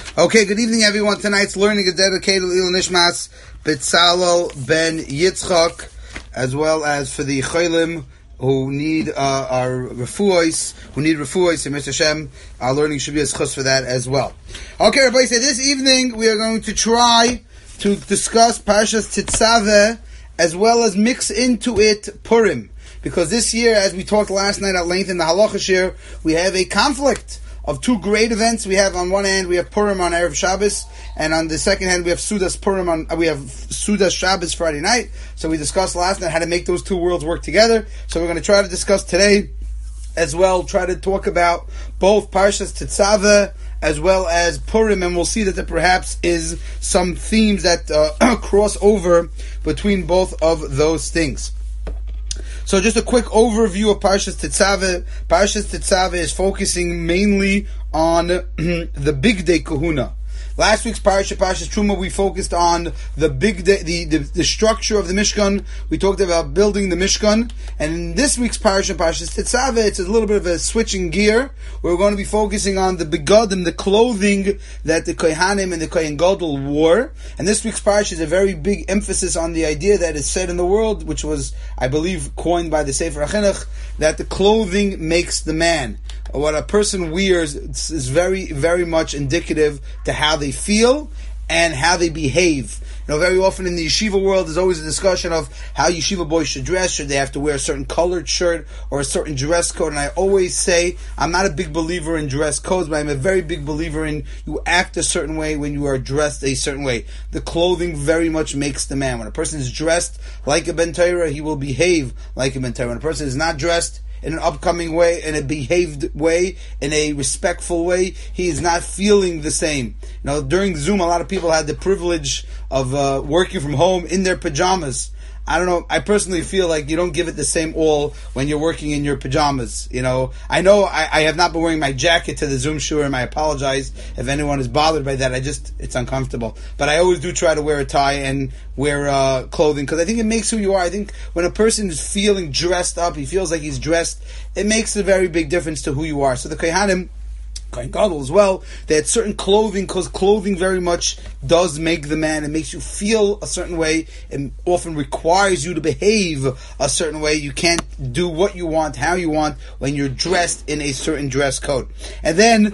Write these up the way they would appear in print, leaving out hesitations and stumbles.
Okay, good evening, everyone. Tonight's learning is dedicated to Ilul Nishmas Betzalel ben Yitzchak, as well as for the Cholim who need our refuos, and Mr. Hashem, our learning should be as chus for that as well. Okay, everybody, so this evening we are going to try to discuss Parshas Tetzaveh, as well as mix into it Purim. Because this year, as we talked last night at length in the Halacha Shir, we have a conflict of two great events. We have on one hand, we have Purim on Erev Shabbos, and on the second hand, we have Sudas Purim we have Sudas Shabbos Friday night. So we discussed last night how to make those two worlds work together. So we're going to try to discuss today as well, try to talk about both Parshas Tetzaveh as well as Purim, and we'll see that there perhaps is some themes that cross over between both of those things. So just a quick overview of Parshas Tetzaveh. Parshas Tetzaveh is focusing mainly on the Big Day Kahuna. Last week's Parshas Truma, we focused on the big day, the structure of the Mishkan. We talked about building the Mishkan. And in this week's Parshas Tetzaveh, it's a little bit of a switching gear. We're going to be focusing on the begadim, the clothing that the Kohanim and the Kohen Gadol wore. And this week's Parshas is a very big emphasis on the idea that is said in the world, which was, I believe, coined by the Sefer HaChinuch, that the clothing makes the man. What a person wears is very, very much indicative to how they feel and how they behave. You know, very often in the yeshiva world, there's always a discussion of how yeshiva boys should dress. Should they have to wear a certain colored shirt or a certain dress code? And I always say, I'm not a big believer in dress codes, but I'm a very big believer in you act a certain way when you are dressed a certain way. The clothing very much makes the man. When a person is dressed like a Ben Torah, he will behave like a Ben Torah. When a person is not dressed in an upcoming way, in a behaved way, in a respectful way, he is not feeling the same. You know, during Zoom, a lot of people had the privilege of working from home in their pajamas. I don't know, I personally feel like you don't give it the same all when you're working in your pajamas. You know I have not been wearing my jacket to the Zoom show, and I apologize if anyone is bothered by that. It's uncomfortable. But I always do try to wear a tie and wear clothing, because I think it makes who you are. I think when a person is feeling dressed up, he feels like he's dressed, it makes a very big difference to who you are. So the Kohanim, Kohen Gadol as well, they had certain clothing, because clothing very much does make the man. It makes you feel a certain way, and often requires you to behave a certain way. You can't do what you want, how you want, when you're dressed in a certain dress code. And then,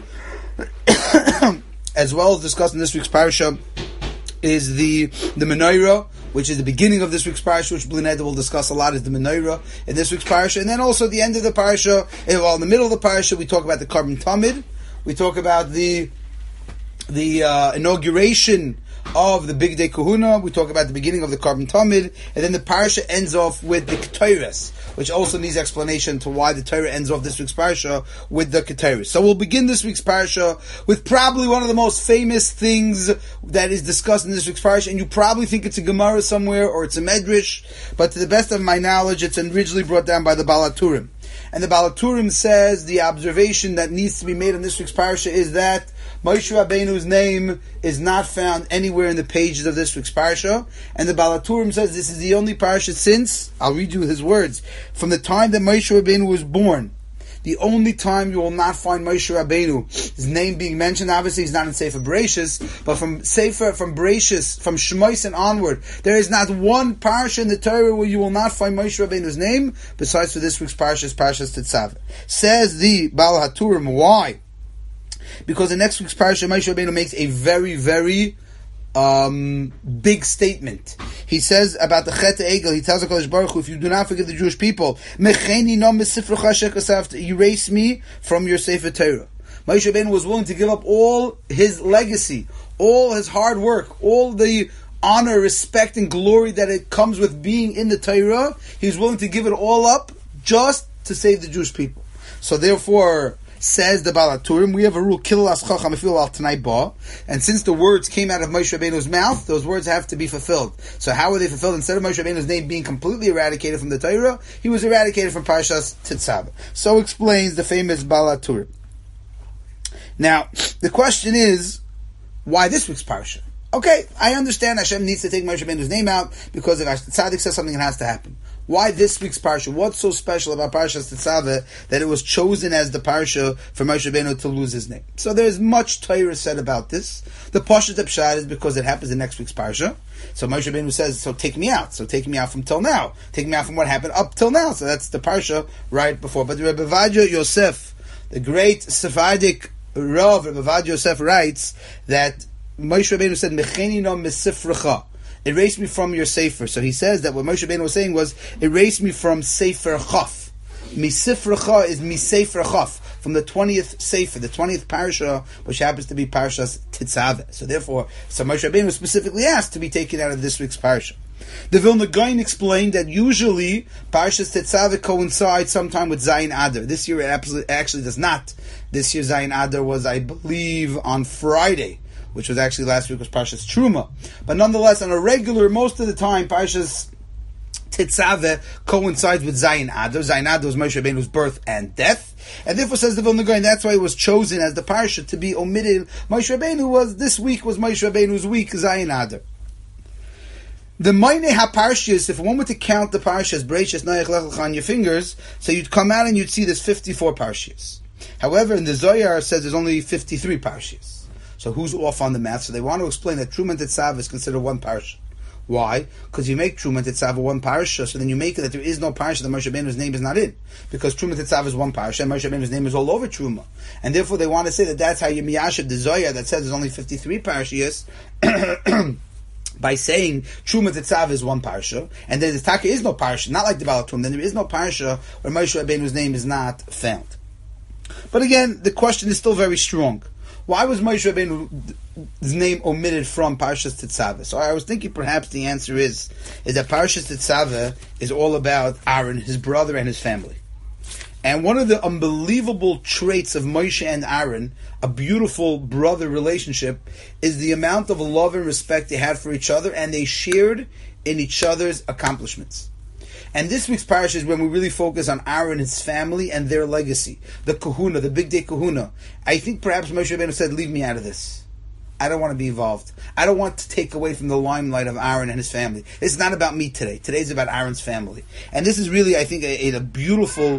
as well as discussed in this week's parasha, is the menorah, which is the beginning of this week's parasha, which Blineda will discuss a lot, is the menorah in this week's parasha. And then also at the end of the parasha, in the middle of the parasha, we talk about the Karban Tamid. We talk about the inauguration of the Big Day Kahuna. We talk about the beginning of the Karban Tamid, and then the parasha ends off with the Ketores, which also needs explanation to why the Torah ends off this week's parasha with the Ketores. So we'll begin this week's parasha with probably one of the most famous things that is discussed in this week's parasha, and you probably think it's a Gemara somewhere or it's a Medrash, but to the best of my knowledge, it's originally brought down by the Baal HaTurim. And the Baal HaTurim says the observation that needs to be made on this week's parasha is that Moshe Rabbeinu's name is not found anywhere in the pages of this week's parasha. And the Baal HaTurim says this is the only parasha since, I'll read you his words, from the time that Moshe Rabbeinu was born, the only time you will not find Moshe Rabbeinu, his name being mentioned. Obviously he's not in Sefer Bereshis, but from Bereshis, from Shmos and onward, there is not one parasha in the Torah where you will not find Moshe Rabbeinu's name, besides for this week's parasha, Parshas Tetzaveh. Says the Baal HaTurim, why? Because in next week's parasha, Moshe Rabbeinu makes a very, very big statement. He says about the Chet Egel, he tells HaKadosh Baruch Hu, if you do not forgive the Jewish people, erase me from your Sefer Torah. Moshe Rabbeinu was willing to give up all his legacy, all his hard work, all the honor, respect, and glory that it comes with being in the Torah. He was willing to give it all up just to save the Jewish people. So therefore, says the Baal HaTurim, we have a rule, Kilul as Chacham Efil al Tanai Ba, and since the words came out of Moshe Rabbeinu's mouth, those words have to be fulfilled. So how were they fulfilled? Instead of Moshe Rabbeinu's name being completely eradicated from the Torah, he was eradicated from Parshas Tetzaveh. So explains the famous Baal HaTurim. Now, the question is, why this week's parsha? Okay, I understand Hashem needs to take Moshe Rabbeinu's name out because if Tzaddik says something, it has to happen. Why this week's parsha? What's so special about Parshas Tetzaveh that it was chosen as the parsha for Moshe Rabbeinu to lose his name? So there's much Torah said about this. The Pashat Pshat is because it happens in next week's parsha. So Moshe Rabbeinu says, so take me out. So take me out from till now. Take me out from what happened up till now. So that's the parsha right before. But Rebbe Ovadia Yosef, the great Sephardic Rav, Rebbe Ovadia Yosef writes that Moshe Rabbeinu said, Mecheni no misifrecha. Erase me from your sefer. So he says that what Moshe Rabbeinu was saying was, erase me from sefer chaf. Misifrecha is misefer chaf, from the 20th sefer, the 20th parasha, which happens to be Parashas Tetzaveh. So therefore, Moshe Rabbeinu was specifically asked to be taken out of this week's parasha. The Vilna Gaon explained that usually Parashas Tetzaveh coincides sometime with Zayin Adar. This year it actually does not. This year Zayin Adar was, I believe, on Friday, which was actually last week was Parshas Truma. But nonetheless, on a regular, most of the time, Parshas Tetzaveh coincides with Zayin Adar. Zayin Adar was Moshe Rabbeinu's birth and death. And therefore, says the Vilna Gaon, that's why it was chosen as the parsha to be omitted. Moshe Rabbeinu this week was Moshe Rabbeinu's week, Zayin Adar. The Maine HaParshas, if one were to count the parshas, Bereishis, Noach, Lech Lecha on your fingers, so you'd come out and you'd see there's 54 parshas. However, in the Zohar, it says there's only 53 parshas. So who's off on the math? So they want to explain that Truma Tetzaveh is considered one parsha. Why? Because you make Truma Tetzaveh one parsha, so then you make it that there is no parsha that Moshe Rabbeinu's name is not in. Because Truma Tetzaveh is one parsha, and Moshe Rabbeinu's name is all over Truma. And therefore they want to say that that's how you miyashiv the Zohar that says there's only 53 parshas, by saying Truma Tetzaveh is one parsha, and then the Taka is no parsha, not like the Baal HaTurim, then there is no parsha where Moshe Rabbeinu's name is not found. But again, the question is still very strong. Why was Moshe Rabbeinu's name omitted from Parshas Tetzaveh? So I was thinking perhaps the answer is that Parshas Tetzaveh is all about Aaron, his brother, and his family. And one of the unbelievable traits of Moshe and Aaron, a beautiful brother relationship, is the amount of love and respect they had for each other, and they shared in each other's accomplishments. And this week's parasha is when we really focus on Aaron and his family and their legacy. The kahuna, the big day kahuna. I think perhaps Moshe Rabbeinu said, leave me out of this. I don't want to be involved. I don't want to take away from the limelight of Aaron and his family. It's not about me today. Today's about Aaron's family. And this is really, I think, a beautiful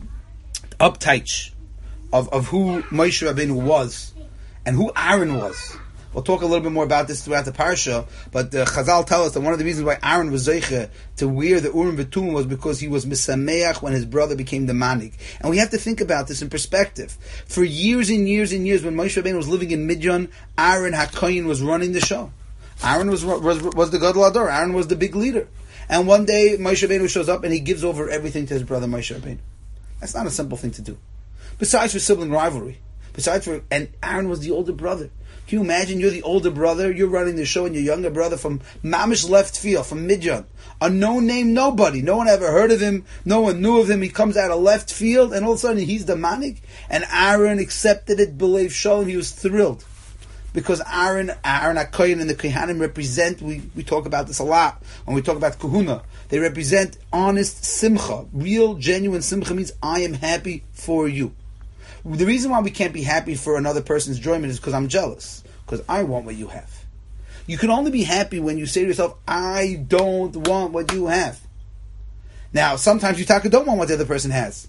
uptouch of who Moshe Rabbeinu was and who Aaron was. We'll talk a little bit more about this throughout the parsha, but Chazal tell us that one of the reasons why Aaron was zeicha to wear the Urim v'Tumim was because he was misameach when his brother became the manik. And we have to think about this in perspective. For years and years and years, when Moshe Rabbeinu was living in Midian, Aaron HaKoyin was running the show. Aaron was the Gadol Ador. Aaron was the big leader. And one day, Moshe Rabbeinu shows up and he gives over everything to his brother Moshe Rabbeinu. That's not a simple thing to do. Besides for sibling rivalry. And Aaron was the older brother. Can you imagine you're the older brother, you're running the show, and your younger brother from Mamish left field, from Midian, a no-name nobody. No one ever heard of him. No one knew of him. He comes out of left field, and all of a sudden he's the manik. And Aaron accepted it, believed Shalom. He was thrilled. Because Aaron HaKoyin and the Kohanim represent, we talk about this a lot when we talk about Kahuna, they represent honest simcha. Real, genuine simcha means I am happy for you. The reason why we can't be happy for another person's enjoyment is because I'm jealous. Because I want what you have. You can only be happy when you say to yourself, I don't want what you have. Now, sometimes you don't want what the other person has.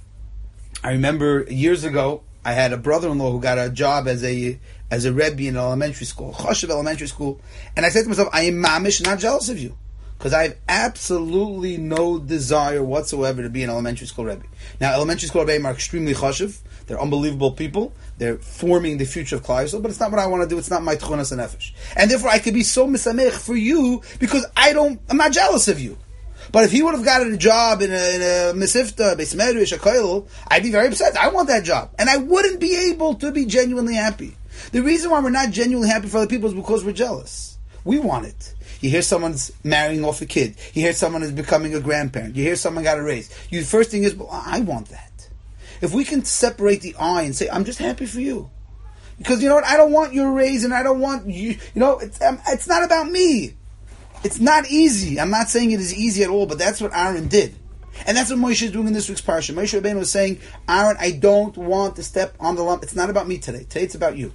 I remember years ago, I had a brother-in-law who got a job as a Rebbe in elementary school, Choshev elementary school. And I said to myself, I am mamish not jealous of you. Because I have absolutely no desire whatsoever to be an elementary school Rebbe. Now, elementary school Rebbe are extremely choshev. They're unbelievable people. They're forming the future of Klal Yisrael, but it's not what I want to do. It's not my tchunas and nefesh. And therefore, I could be so misamech for you because I'm not jealous of you. But if he would have gotten a job in a Mesifta, Beis Medrash, a Koil, I'd be very upset. I want that job. And I wouldn't be able to be genuinely happy. The reason why we're not genuinely happy for other people is because we're jealous. We want it. You hear someone's marrying off a kid. You hear someone is becoming a grandparent. You hear someone got a raise. The first thing is, well, I want that. If we can separate the I and say, I'm just happy for you. Because you know what? I don't want your raise and I don't want you. You know, it's not about me. It's not easy. I'm not saying it is easy at all, but that's what Aaron did. And that's what Moshe is doing in this week's parsha. Moshe Rabbeinu was saying, Aaron, I don't want to step on the lump. It's not about me today. Today it's about you.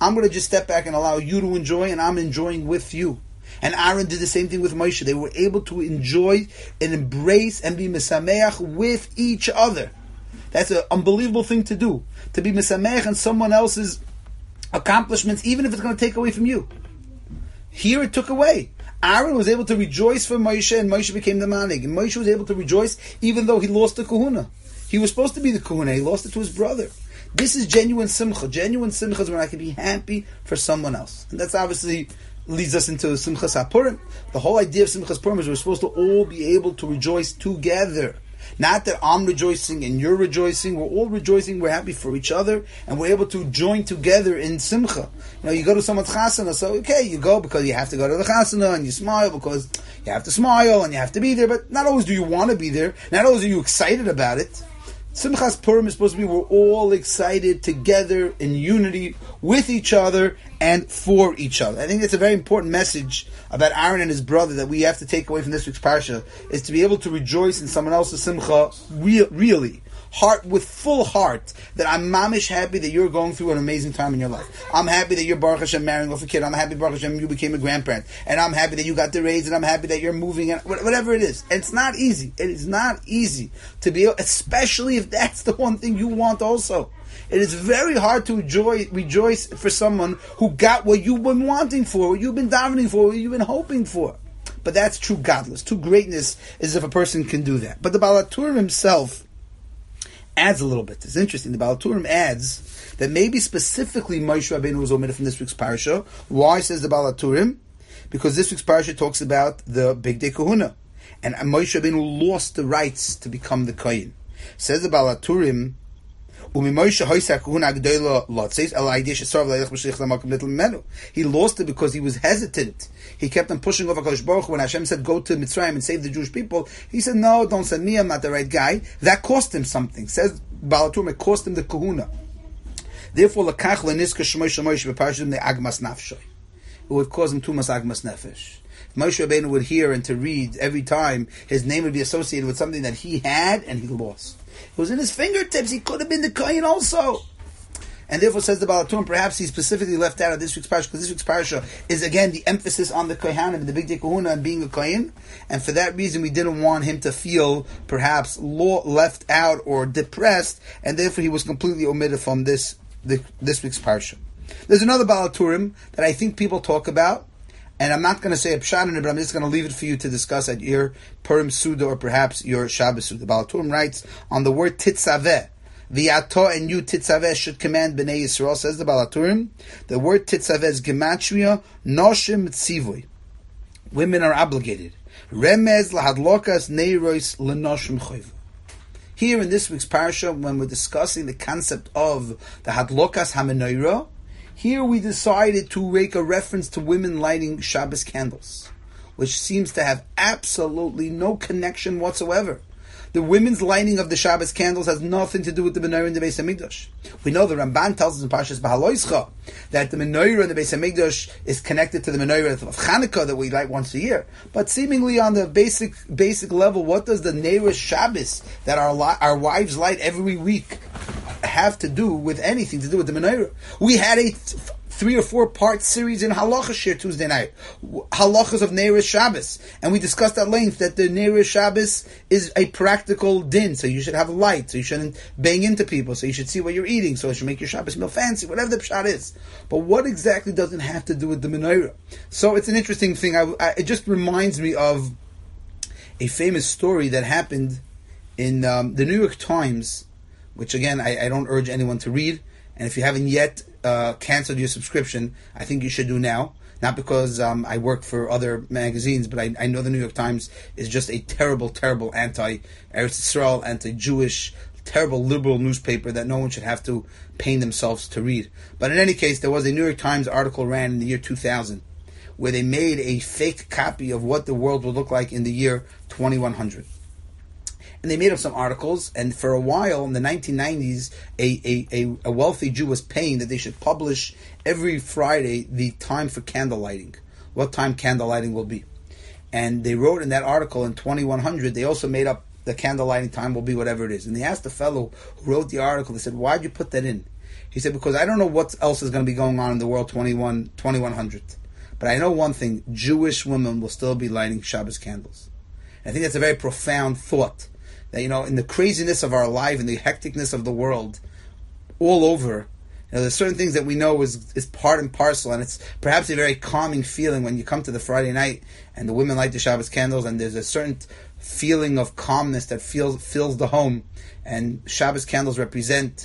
I'm going to just step back and allow you to enjoy, and I'm enjoying with you. And Aaron did the same thing with Moshe. They were able to enjoy and embrace and be mesameach with each other. That's an unbelievable thing to do. To be mesameach on someone else's accomplishments, even if it's going to take away from you. Here it took away. Aaron was able to rejoice for Moshe, and Moshe became the manig. And Moshe was able to rejoice even though he lost the kahuna. He was supposed to be the kahuna. He lost it to his brother. This is genuine simcha. Genuine simcha is when I can be happy for someone else. And that's obviously leads us into Simchas HaPurim. The whole idea of Simchas Purim is we're supposed to all be able to rejoice together. Not that I'm rejoicing and you're rejoicing. We're all rejoicing. We're happy for each other, and we're able to join together in simcha. You go to someone's chasana, so okay, you go because you have to go to the chasana, and you smile because you have to smile, and you have to be there. But not always do you want to be there. Not always are you excited about it. Simchas Purim is supposed to be we're all excited together in unity with each other and for each other. I think that's a very important message about Aaron and his brother that we have to take away from this week's parsha, is to be able to rejoice in someone else's simcha really. With full heart, that I'm mamish happy that you're going through an amazing time in your life. I'm happy that you're Baruch Hashem marrying off a kid. I'm happy Baruch Hashem you became a grandparent. And I'm happy that you got the raise, and I'm happy that you're moving, and whatever it is. And it's not easy. It is not easy to be, especially if that's the one thing you want also. It is very hard to rejoice for someone who got what you've been wanting for, what you've been davening for, what you've been hoping for. But that's true godless. True greatness is if a person can do that. But the Baal HaTurim himself adds a little bit. It's interesting. The Baal HaTurim adds that maybe specifically Moshe Rabbeinu was omitted from this week's parsha. Why, says the Baal HaTurim? Because this week's parsha talks about the Big Day Kahuna, and Moshe Rabbeinu lost the rights to become the Kohen. Says the Baal HaTurim, he lost it because he was hesitant. He kept on pushing over HaKadosh Baruch Hu. When Hashem said, go to Mitzrayim and save the Jewish people, he said, no, don't send me, I'm not the right guy. That cost him something. Says Baal HaTurim, it cost him the kahuna. Therefore, it would cause him too much agmas nefesh. If Moshe Rabbeinu would hear and to read every time, his name would be associated with something that he had and he lost. It was in his fingertips. He could have been the Kohen also. And therefore, says the Baal HaTurim, perhaps he specifically left out of this week's parsha, because this week's parsha is again the emphasis on the Kohanim and the Big Day Kahuna and being a Kohen. And for that reason, we didn't want him to feel perhaps left out or depressed, and therefore he was completely omitted from this week's parsha. There's another Baal HaTurim that I think people talk about, and I'm not going to say a pshat in it, but I'm just going to leave it for you to discuss at your Purim Suda or perhaps your Shabbos Suda. Baal HaTurim writes on the word titzaveh. V'yato and you titzaveh should command Bnei Yisrael, says the Baal HaTurim. The word titzaveh is gematria noshim tzivui. Women are obligated. Remez lahadlokas neiros lenoshim choyva. Here in this week's parsha, when we're discussing the concept of the hadlokas hamenorah, here we decided to make a reference to women lighting Shabbos candles, which seems to have absolutely no connection whatsoever. The women's lighting of the Shabbos candles has nothing to do with the menorah in the Beis Hamikdash. We know the Ramban tells us in Parshas Behaloischa that the menorah in the Beis Hamikdash is connected to the menorah of Chanukah that we light once a year. But seemingly on the basic level, what does the Neiros Shabbos that our wives light every week have to do with anything to do with the menorah? We had a 3 or 4 part series in Halacha Shir Tuesday night, Halachas of Neiros Shabbos, and we discussed at length that the Neiros Shabbos is a practical din, so you should have a light, so you shouldn't bang into people, so you should see what you're eating, so it should make your Shabbos meal fancy, whatever the pshat is. But what exactly doesn't have to do with the menorah? So it's an interesting thing. It just reminds me of a famous story that happened in the New York Times, which again I don't urge anyone to read. And if you haven't yet canceled your subscription, I think you should do now. Not because I work for other magazines, but I know the New York Times is just a terrible, terrible anti-Eretz Yisrael, anti-Jewish, terrible liberal newspaper that no one should have to pain themselves to read. But in any case, there was a New York Times article ran in the year 2000 where they made a fake copy of what the world would look like in the year 2100. And they made up some articles, and for a while in the 1990s, a wealthy Jew was paying that they should publish every Friday the time for candle lighting, what time candle lighting will be. And they wrote in that article in 2100, they also made up the candle lighting time will be whatever it is. And they asked the fellow who wrote the article, they said, why'd you put that in? He said, because I don't know what else is going to be going on in the world 2100. But I know one thing, Jewish women will still be lighting Shabbos candles. And I think that's a very profound thought. That, in the craziness of our life and the hecticness of the world, all over, there's certain things that we know is part and parcel, and it's perhaps a very calming feeling when you come to the Friday night and the women light the Shabbos candles, and there's a certain feeling of calmness that fills the home. And Shabbos candles represent,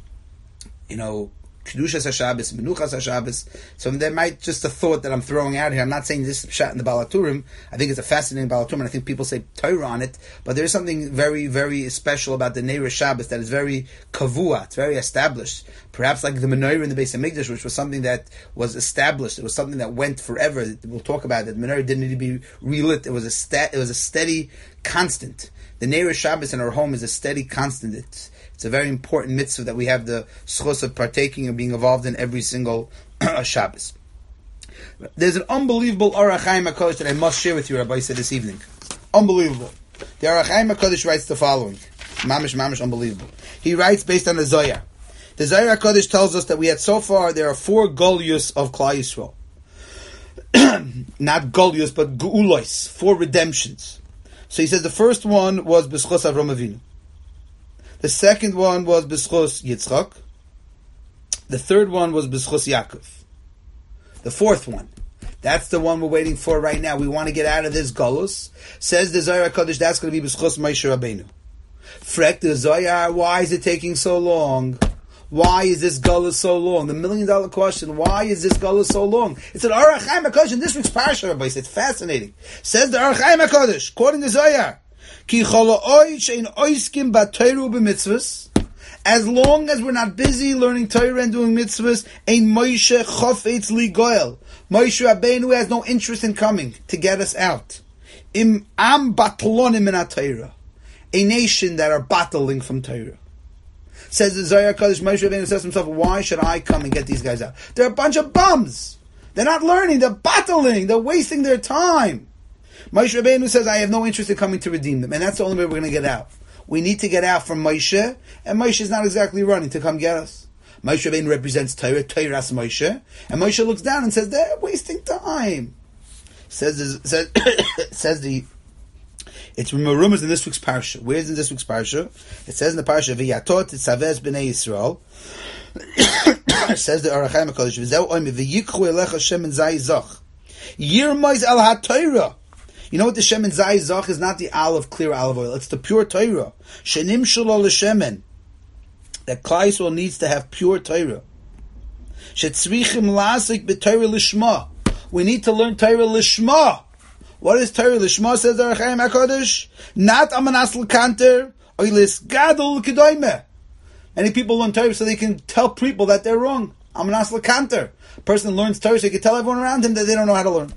Kedushas HaShabbos, Menuchas HaShabbos. So there might just a thought that I'm throwing out here. I'm not saying this shot in the Baal HaTurim. I think it's a fascinating Baal HaTurim, and I think people say Torah on it, but there's something very, very special about the Neira Shabbos that is very kavua, it's very established. Perhaps like the menorah in the Beis HaMikdash, which was something that was established. It was something that went forever. We'll talk about it. The menorah didn't need to be relit. It was a steady constant. The Neira Shabbos in our home is a steady constant. It's a very important mitzvah that we have the schos of partaking and being involved in every single Shabbos. There's an unbelievable Orach Chaim HaKadosh that I must share with you, Rabbi said this evening. Unbelievable. The Orach Chaim HaKadosh writes the following. Mamish, unbelievable. He writes based on the Zohar. The Zohar HaKadosh tells us that we had so far, there are 4 Golius of Klal Yisrael. Not Golius, but Geulos, 4 redemptions. So he says the first one was B'schos Avram Avinu. The second one was B'schos Yitzchak. The third one was B'schos Yaakov. The fourth one, that's the one we're waiting for right now. We want to get out of this Golus. Says the Zohar HaKadosh, that's going to be B'schos Moshe Rabbeinu. Frek the Zohar, why is it taking so long? Why is this Golus so long? The $1 million question, why is this Golus so long? It's an Orach Chaim HaKadosh in this week's Parsha, Rabbi. It's fascinating. Says the Orach Chaim HaKadosh, quoting the Zohar, Ki cholo'oi she'in oiskim ba'Torah b'mitzvahs. As long as we're not busy learning Torah and doing mitzvahs, ein Moshe chofetz li goel. Moshe Rabbeinu has no interest in coming to get us out. Im am batlonim min Torah, a nation that are battling from Torah. Says the Zohar HaKadosh, Moshe Rabbeinu says to himself, why should I come and get these guys out? They're a bunch of bums. They're not learning. They're battling. They're wasting their time. Moshe Rabbeinu says, I have no interest in coming to redeem them. And that's the only way we're going to get out. We need to get out from Moshe, and Moshe is not exactly running to come get us. Moshe Rabbeinu represents Torah, Torah's Moshe, and Moshe looks down and says, they're wasting time. Says it's rumors in this week's parsha. Where's in this week's parsha? It says in the parsha, V'yatot tzavez b'nei Yisrael. It says the Orach Chaim HaKadosh, V'zeu oimi v'yikchu elecha shem and zay zach. Yirmoiz al ha-Torah. You know what the Shemen Zay Zach is? Not the olive, clear olive oil. It's the pure Torah. Shenim shelo l'shemen. That Klal Yisrael needs to have pure Torah. Shetzrichim lasik b'Torah lishma. We need to learn Torah lishma. What is Torah lishma? Says the Orach Chaim HaKadosh. Not amanas l'kanter, oilis gadol l'kedoymeh. Many people learn Torah so they can tell people that they're wrong. Amanas l'kanter. A person learns Torah so he can tell everyone around him that they don't know how to learn.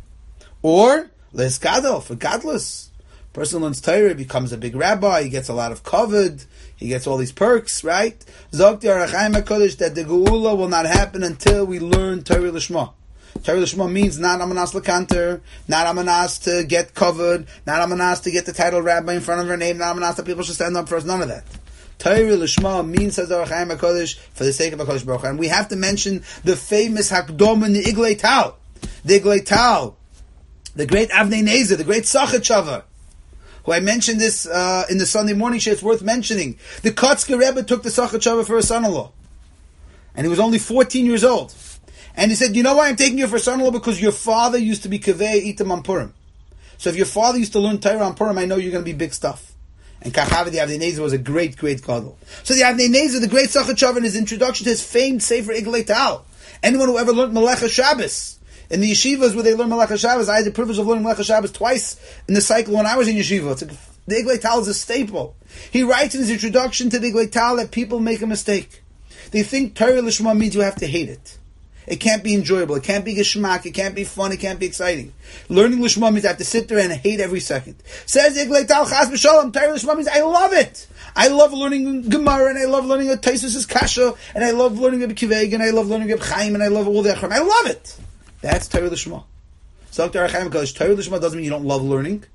Or Les gadol, for godless. Person learns Torah, becomes a big rabbi, he gets a lot of kavod, he gets all these perks, right? Zog the Orach Chaim HaKadosh that the Geula will not happen until we learn Torah Lishma. Torah Lishma means not amanas l'kanter, not amanas to get kavod, not amanas to get the title rabbi in front of her name, not amanas that people should stand up for us, none of that. Torah Lishma means, says the Orach Chaim HaKadosh, for the sake of HaKadosh Baruch Hu. And we have to mention the famous Hakdom in the Iglei Tal. The Iglei Tal. The great Avnei Nezer, the great Sachet who I mentioned this in the Sunday morning show, it's worth mentioning. The Kotzker Rebbe took the Sachet for his son-in-law. And he was only 14 years old. And he said, you know why I'm taking you for son-in-law? Because your father used to be Kaveh Itam on Purim. So if your father used to learn Torah on Purim, I know you're going to be big stuff. And Kachavi, the Avnei Nezer, was a great, great gadol. So the Avnei Nezer, the great Sachet in his introduction to his famed Sefer Iglei Tal. Anyone who ever learned Melech Shabbos, in the yeshivas where they learn Melech HaShabbos, I had the privilege of learning Melech HaShabbos twice in the cycle when I was in yeshiva. The Iglei Tal is a staple. He writes in his introduction to the Iglei Tal that people make a mistake. They think Torah Lishma means you have to hate it. It can't be enjoyable. It can't be geschmack. It can't be fun. It can't be exciting. Learning Lishma means I have to sit there and hate every second. Says Iglei Tal, Chas v'shalom, Torah Lishma means I love it. I love learning Gemara, and I love learning a Taisus' Kasha, and I love learning a Kiveg, and I love learning a Chaim, and I love all the Achron. I love it. That's Torah Lishma. So Orach Chaim HaKadosh, Torah Lishma doesn't mean you don't love learning. It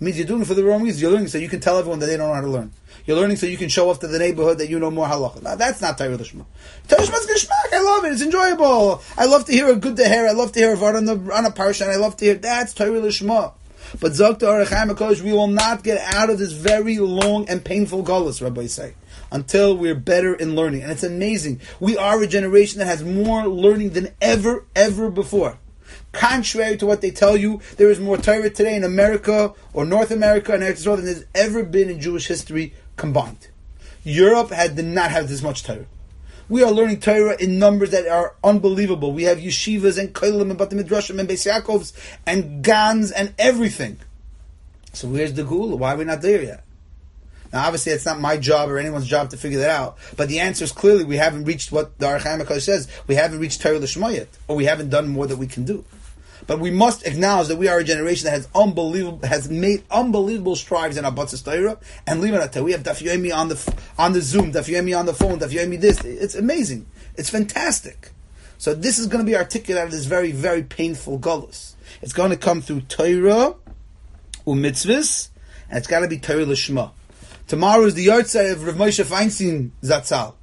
means you're doing it for the wrong reasons. You're learning so you can tell everyone that they don't know how to learn. You're learning so you can show off to the neighborhood that you know more halacha. Now, that's not Torah Lishma. Torah Lishma is geschmack. I love it. It's enjoyable. I love to hear a good deher. I love to hear a vart on a parsha, and I love to hear that's Torah Lishma. But Zok to Orach Chaim HaKadosh, we will not get out of this very long and painful galus, Rabbi say, until we're better in learning. And it's amazing. We are a generation that has more learning than ever before. Contrary to what they tell you, there is more Torah today in America or North America and Eretz Yisrael than there's ever been in Jewish history combined. Europe did not have this much Torah. We are learning Torah in numbers that are unbelievable. We have yeshivas and kolim and Bati Midrashim and Beis Yaakovs and Gans and everything. So where's the Gula? Why are we not there yet? Now obviously it's not my job or anyone's job to figure that out, but the answer is clearly we haven't reached what the Orach Chaim HaKadosh says. We haven't reached Torah Lishma yet, or we haven't done more that we can do. But we must acknowledge that we are a generation that has made unbelievable strides in our Batzis Torah and Limanat. We have Daf Yomi on the Zoom, Daf Yomi on the phone, Daf Yomi this. It's amazing. It's fantastic. So this is going to be our ticket out of this very, very painful gullus. It's going to come through Torah, mitzvahs, and it's got to be Torah Lishma. Tomorrow is the yahrzeit of Rav Moshe Feinstein Zatzal.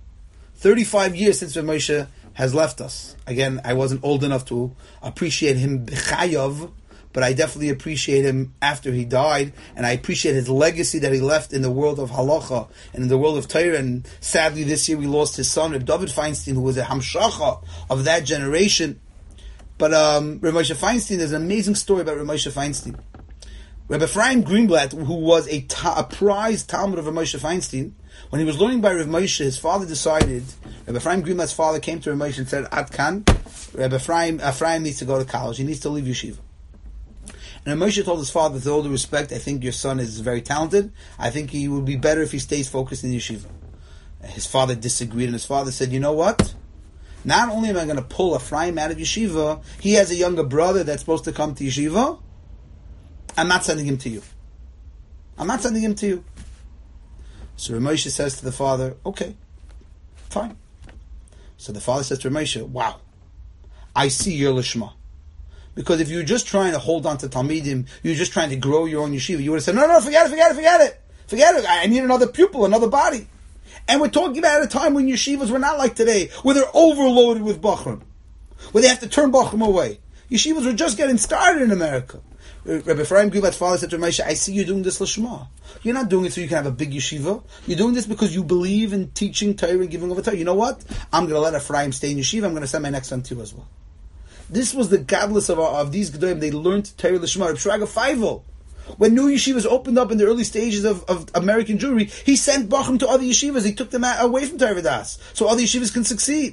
35 years since Rav Moshe has left us. Again, I wasn't old enough to appreciate him b'chayav, but I definitely appreciate him after he died, and I appreciate his legacy that he left in the world of halacha and in the world of Torah. And sadly, this year we lost his son, Reb David Feinstein, who was a hamshacha of that generation. But Rav Moshe Feinstein, there's an amazing story about Rav Moshe Feinstein. Rabbi Ephraim Greenblatt, who was a prized Talmud of Rav Moshe Feinstein, when he was learning by Rav Moshe, his father decided, Rabbi Ephraim Greenblatt's father came to Rav Moshe and said, Ad Kan, Rabbi Ephraim needs to go to college, he needs to leave yeshiva. And Rav Moshe told his father, with all due respect, I think your son is very talented, I think he would be better if he stays focused in yeshiva. His father disagreed, and his father said, you know what? Not only am I going to pull Ephraim out of yeshiva, he has a younger brother that's supposed to come to yeshiva, I'm not sending him to you. I'm not sending him to you. So Rav Moshe says to the father, okay, fine. So the father says to Rav Moshe, wow, I see your lishma. Because if you were just trying to hold on to Talmidim, you were just trying to grow your own yeshiva, you would have said, no, forget it. I need another pupil, another body. And we're talking about a time when yeshivas were not like today, where they're overloaded with bachrim, where they have to turn bachrim away. Yeshivas were just getting started in America. Rabbi Ephraim Greenblatt's father said to Rav Moshe, I see you doing this lishma. You're not doing it so you can have a big yeshiva. You're doing this because you believe in teaching Torah and giving over Torah. You know what? I'm going to let Ephraim stay in yeshiva. I'm going to send my next son to you as well. This was the godless of these gedolim. They learned Torah lishma. Reb Shraga Feivel, when new yeshivas opened up in the early stages of American Jewry, he sent bachrim to other yeshivas. He took them away from Torah Das so other yeshivas can succeed.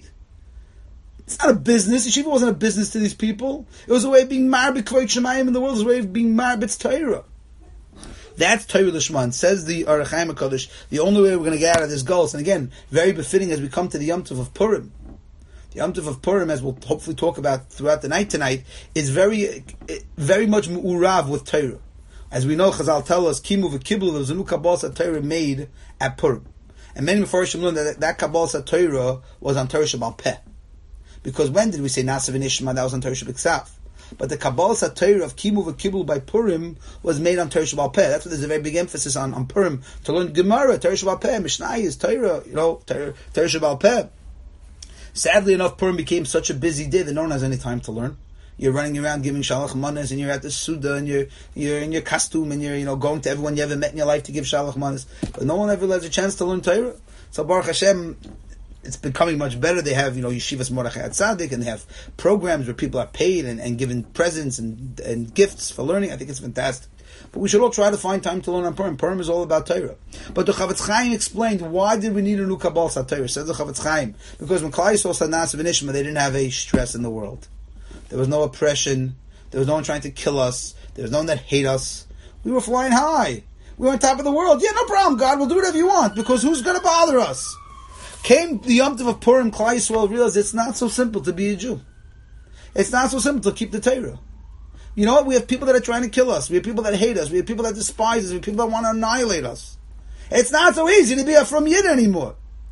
It's not a business. Yeshiva wasn't a business to these people. It was a way of being marbit kvod shemayim in the world. It was a way of being marbit Torah. That's Torah Lishman. Says the Orach Chaim HaKadosh, the only way we're going to get out of this gulf, and again, very befitting as we come to the Yom Tov of Purim. The Yom Tov of Purim, as we'll hopefully talk about throughout the night tonight, is very much mu'urav with Torah. As we know, Chazal tell us, Kimu v'kiblu, there was a new Kabbalah Torah made at Purim. And many Mefarshim learn that Kabbalah Torah was on Torah Shabbal Peh. Because when did we say Nasav and Ishma? That was on Torah Shabbat. But the Kabbalah Torah of Kimu v'Kibul by Purim was made on Torah Shabbal Peh. That's why there's a very big emphasis on Purim to learn Gemara, Torah Shabbal Peh, Mishnah is Torah, Torah Shabbal Peh. Sadly enough, Purim became such a busy day that no one has any time to learn. You're running around giving Shalach Manas, and you're at the Suda, and you're in your costume, and you're going to everyone you ever met in your life to give Shalach Manas. But no one ever has a chance to learn Torah. So Baruch Hashem, it's becoming much better. They have, Yeshivas Mordechai Tzadik, and they have programs where people are paid and given presents and gifts for learning. I think it's fantastic. But we should all try to find time to learn on Purim. Purim is all about Torah. But the Chavetz Chaim explained, why did we need a new Kabbalah Torah? Says the Chavetz Chaim, because when Klal Yisrael said Nasav and Ishma, they didn't have a stress in the world. There was no oppression. There was no one trying to kill us. There was no one that hate us. We were flying high. We were on top of the world. Yeah, no problem, God. We'll do whatever you want, because who's going to bother us? Came the Yom Tov of Purim, Klal Yisrael realized it's not so simple to be a Jew. It's not so simple to keep the Torah. You know what? We have people that are trying to kill us. We have people that hate us. We have people that despise us. We have people that want to annihilate us. It's not so easy to be a From Yid anymore.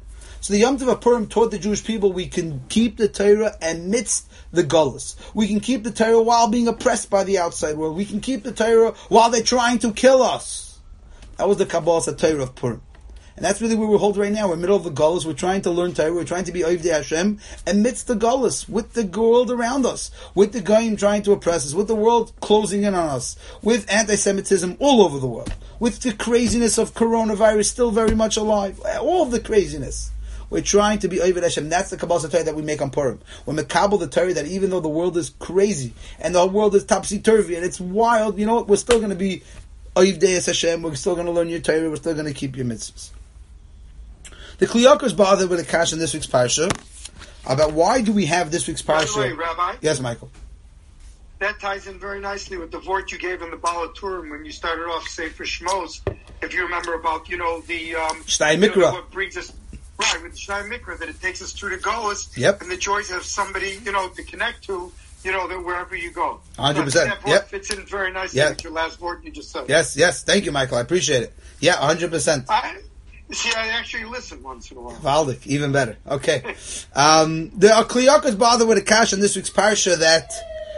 So the Yom Tov of Purim taught the Jewish people we can keep the Torah amidst the gullus. We can keep the Torah while being oppressed by the outside world. We can keep the Torah while they're trying to kill us. That was the Kabbalah Torah of Purim. And that's really where we're holding right now. We're in the middle of the gullus. We're trying to learn Torah. We're trying to be Ovdei Hashem amidst the gullus, with the world around us, with the Goyim trying to oppress us, with the world closing in on us, with anti-Semitism all over the world, with the craziness of coronavirus still very much alive, all of the craziness. We're trying to be Ovdei Hashem. That's the Kabbalah Torah that we make on Purim. We're Mekabel the Torah that even though the world is crazy and the world is topsy-turvy and it's wild, you know what? We're still going to be Ovdei Hashem. We're still going to learn your Torah. We're still going to keep your mitzvahs. The Kli Yakar is bothered with a kash in this week's parsha about why do we have this week's parsha. By the way, Rabbi? Yes, Michael. That ties in very nicely with the vort you gave in the Baal Turim when you started off Sefer Shmos. If you remember about, the Shnai Mikra. What brings us right with the Shnai Mikra, that it takes us through the Golas, yep, and the joys of somebody, to connect to, that wherever you go. 100%. So that yep. fits in very nicely with your last word you just said. Yes. Thank you, Michael. I appreciate it. Yeah, 100%. I actually listen once in a while. Valdik, even better. Okay. The Kli Yakar is bothered with a kash in this week's parsha that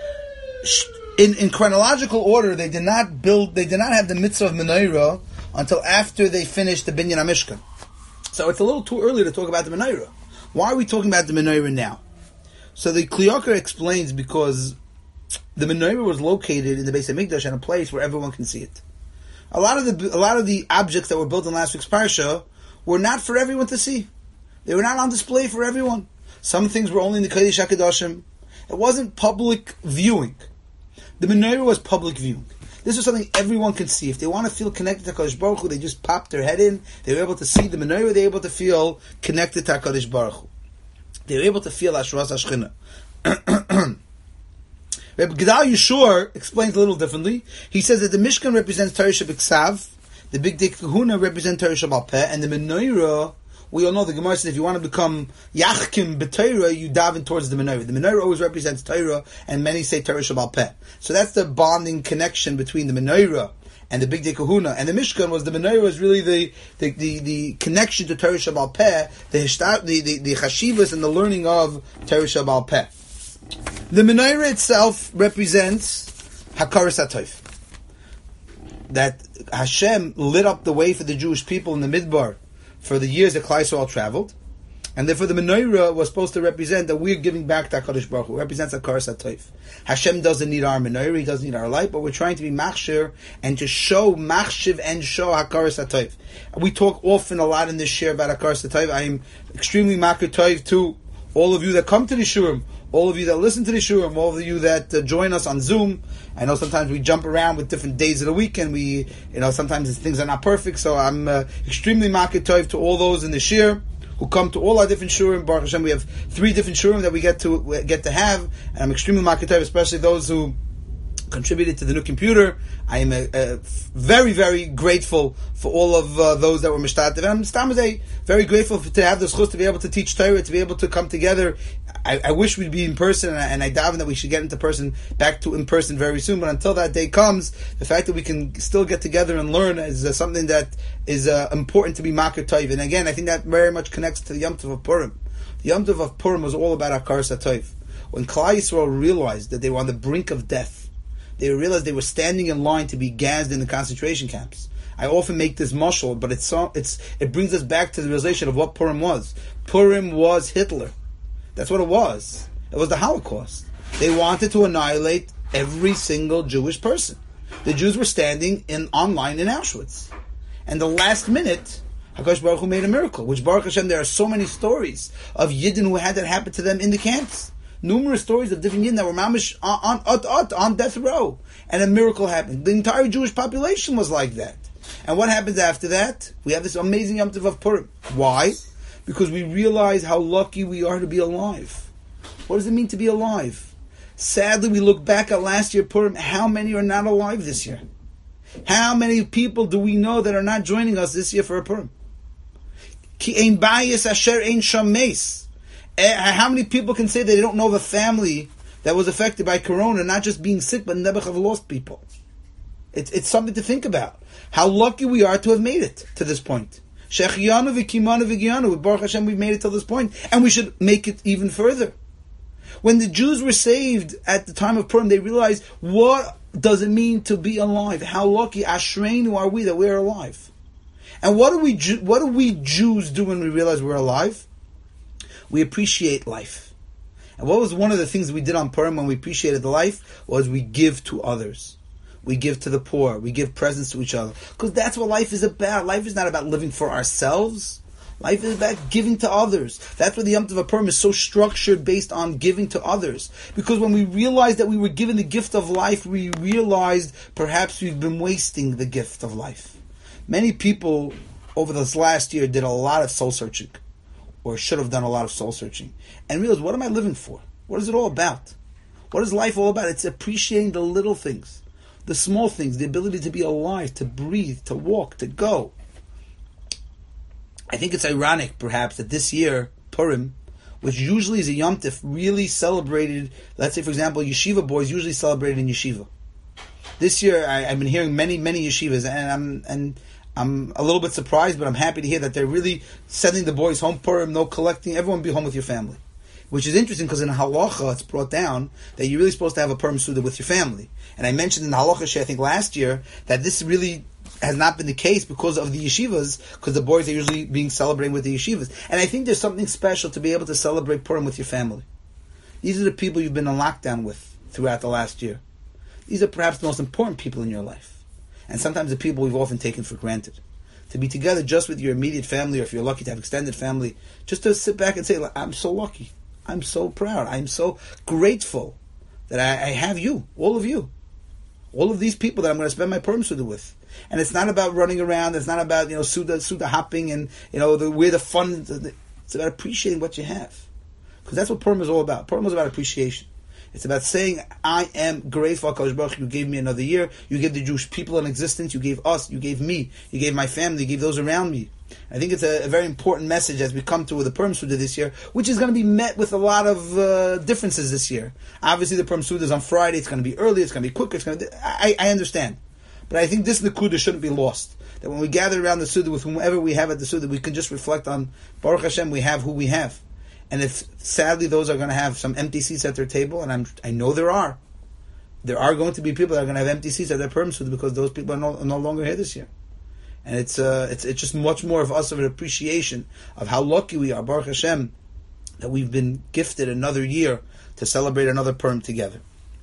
in chronological order they did not have the mitzvah of menorah until after they finished the Binyan HaMishkan. So it's a little too early to talk about the menorah. Why are we talking about the menorah now? So the Kli Yakar explains because the menorah was located in the Beis HaMikdash in a place where everyone can see it. A lot of the objects that were built in last week's parsha were not for everyone to see. They were not on display for everyone. Some things were only in the Kodesh HaKadoshim. It wasn't public viewing. The menorah was public viewing. This was something everyone could see. If they want to feel connected to HaKadosh Baruch Hu, they just popped their head in. They were able to see the menorah. They were able to feel connected to HaKadosh Baruch Hu. They were able to feel Ashras HaShechina. Reb Gedal Yeshua explains a little differently. He says that the Mishkan represents Torah Shebiksav, the Big Dik Kahuna represents Torah Shebal Peh, and the menorah, we all know the Gemara says if you want to become Yachkim B'Torah, you daven towards the menorah. The menorah always represents Torah, and many say Torah Shebal Peh. So that's the bonding connection between the menorah and the Big Dik Kahuna. And the Mishkan was the menorah was really the connection to Torah Shebal Peh, the chashivas and the learning of Torah Shebal Peh. The menorah itself represents Hakaras HaTov. That Hashem lit up the way for the Jewish people in the Midbar for the years that Klal Yisrael traveled. And therefore the menorah was supposed to represent that we're giving back to HaKadosh Baruch Hu. It represents Hakaras HaTov. Hashem doesn't need our menorah, He doesn't need our light, but we're trying to be machshir and to show machshiv and show Hakaras HaTov. We talk often a lot in this share about Hakaras HaTov. I am extremely makar tov to all of you that come to the shurim, all of you that listen to the shurim, all of you that join us on Zoom. I know sometimes we jump around with different days of the week, and sometimes things are not perfect. So I'm extremely makar tov to all those in the shir who come to all our different shurim. Baruch Hashem, we have 3 different shurim that we get to have, and I'm extremely makar tov, especially those who contributed to the new computer. I am very, very grateful for all of those that were mishtatev. And I'm stamazay very grateful to have the zchus to be able to teach Torah, to be able to come together. I wish we'd be in person, and I daven that we should get back to in person very soon. But until that day comes, the fact that we can still get together and learn is something that is important to be makar tov. And again, I think that very much connects to the Yom Tov of Purim. The Yom Tov of Purim was all about Hakaras HaTov. When Klal Yisrael realized that they were on the brink of death, they realized they were standing in line to be gassed in the concentration camps. I often make this mashal, but it brings us back to the realization of what Purim was. Purim was Hitler. That's what it was. It was the Holocaust. They wanted to annihilate every single Jewish person. The Jews were standing online in Auschwitz. And the last minute, HaKadosh Baruch Hu made a miracle, which Baruch Hashem, there are so many stories of Yidden who had that happen to them in the camps. Numerous stories of different Yidden that were mamish on death row. And a miracle happened. The entire Jewish population was like that. And what happens after that? We have this amazing Yom Tov of Purim. Why? Because we realize how lucky we are to be alive. What does it mean to be alive? Sadly, we look back at last year Purim. How many are not alive this year? How many people do we know that are not joining us this year for a Purim? Ki ein bayis asher ein sham meis. How many people can say they don't know of a family that was affected by Corona, not just being sick, but never have lost people? It's something to think about. How lucky we are to have made it to this point. Shechiyanu v'kimanu v'giyanu. With Baruch Hashem, we've made it till this point, and we should make it even further. When the Jews were saved at the time of Purim, they realized, what does it mean to be alive? How lucky, Ashreinu are we that we're alive. And what do we Jews do when we realize we're alive? We appreciate life. And what was one of the things we did on Purim when we appreciated the life? Was we give to others. We give to the poor. We give presents to each other. Because that's what life is about. Life is not about living for ourselves. Life is about giving to others. That's why the Yom Tov Purim is so structured based on giving to others. Because when we realized that we were given the gift of life, we realized perhaps we've been wasting the gift of life. Many people over this last year did a lot of soul searching, or should have done a lot of soul searching, and realized, what am I living for? What is it all about? What is life all about? It's appreciating the little things, the small things, the ability to be alive, to breathe, to walk, to go. I think it's ironic, perhaps, that this year, Purim, which usually is a Yom Tov, really celebrated, let's say, for example, yeshiva boys usually celebrated in yeshiva. This year, I've been hearing many yeshivas, and I'm a little bit surprised, but I'm happy to hear that they're really sending the boys home Purim, no collecting, everyone be home with your family. Which is interesting, because in Halacha, it's brought down that you're really supposed to have a Purim Suda with your family. And I mentioned in the Halacha, I think last year, that this really has not been the case because of the yeshivas, because the boys are usually being celebrated with the yeshivas. And I think there's something special to be able to celebrate Purim with your family. These are the people you've been in lockdown with throughout the last year. These are perhaps the most important people in your life. And sometimes the people we've often taken for granted. To be together just with your immediate family, or if you're lucky to have extended family, just to sit back and say, I'm so lucky. I'm so proud. I'm so grateful that I have you, all of you. All of these people that I'm going to spend my Purim Suda with. And it's not about running around. It's not about, Suda hopping and, where the fun. It's about appreciating what you have. Because that's what Purim is all about. Purim is about appreciation. It's about saying, I am grateful, HaKadosh Baruch Hu, you gave me another year. You gave the Jewish people an existence. You gave us. You gave me. You gave my family. You gave those around me. I think it's a very important message as we come to the Purim Suda this year, which is going to be met with a lot of differences this year. Obviously, the Purim Suda is on Friday. It's going to be early. It's going to be quicker. I understand. But I think this Nakuda shouldn't be lost. That when we gather around the Suda with whomever we have at the Suda, we can just reflect on, Baruch Hashem, we have who we have. And if, sadly, those are going to have some empty seats at their table, and I know there are going to be people that are going to have empty seats at their Purim Suda because those people are no longer here this year. And it's just much more of us of an appreciation of how lucky we are, Baruch Hashem, that we've been gifted another year to celebrate another Purim together.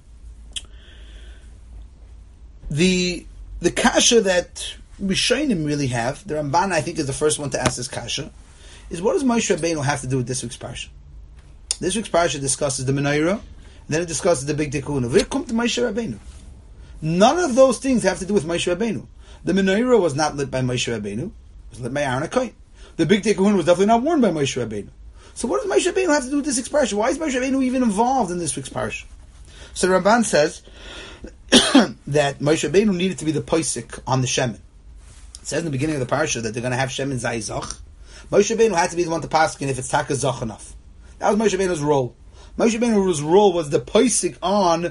The kasha that Rishonim really have, the Ramban I think is the first one to ask this kasha, is what does Moshe Rabbeinu have to do with this week's parsha? This week's parsha discusses the Menorah, and then it discusses the Big Tikkun. Where come to Moshe Rabbeinu? None of those things have to do with Moshe Rabbeinu. The Menorah was not lit by Moshe Rabbeinu; it was lit by Aaron HaKohen. The Big Tikkun was definitely not worn by Moshe Rabbeinu. So what does Moshe Rabbeinu have to do with this week's parsha? Why is Moshe Rabbeinu even involved in this week's parsha? So the Ramban says that Moshe Rabbeinu needed to be the posek on the Shemin. It says in the beginning of the parsha that they're going to have Shemin Zayzach. Moshe Rabbeinu had to be the one to paskin if it's taka zach enough. That was Moshe Rabbeinu's role. Moshe Rabbeinu's role was the posek on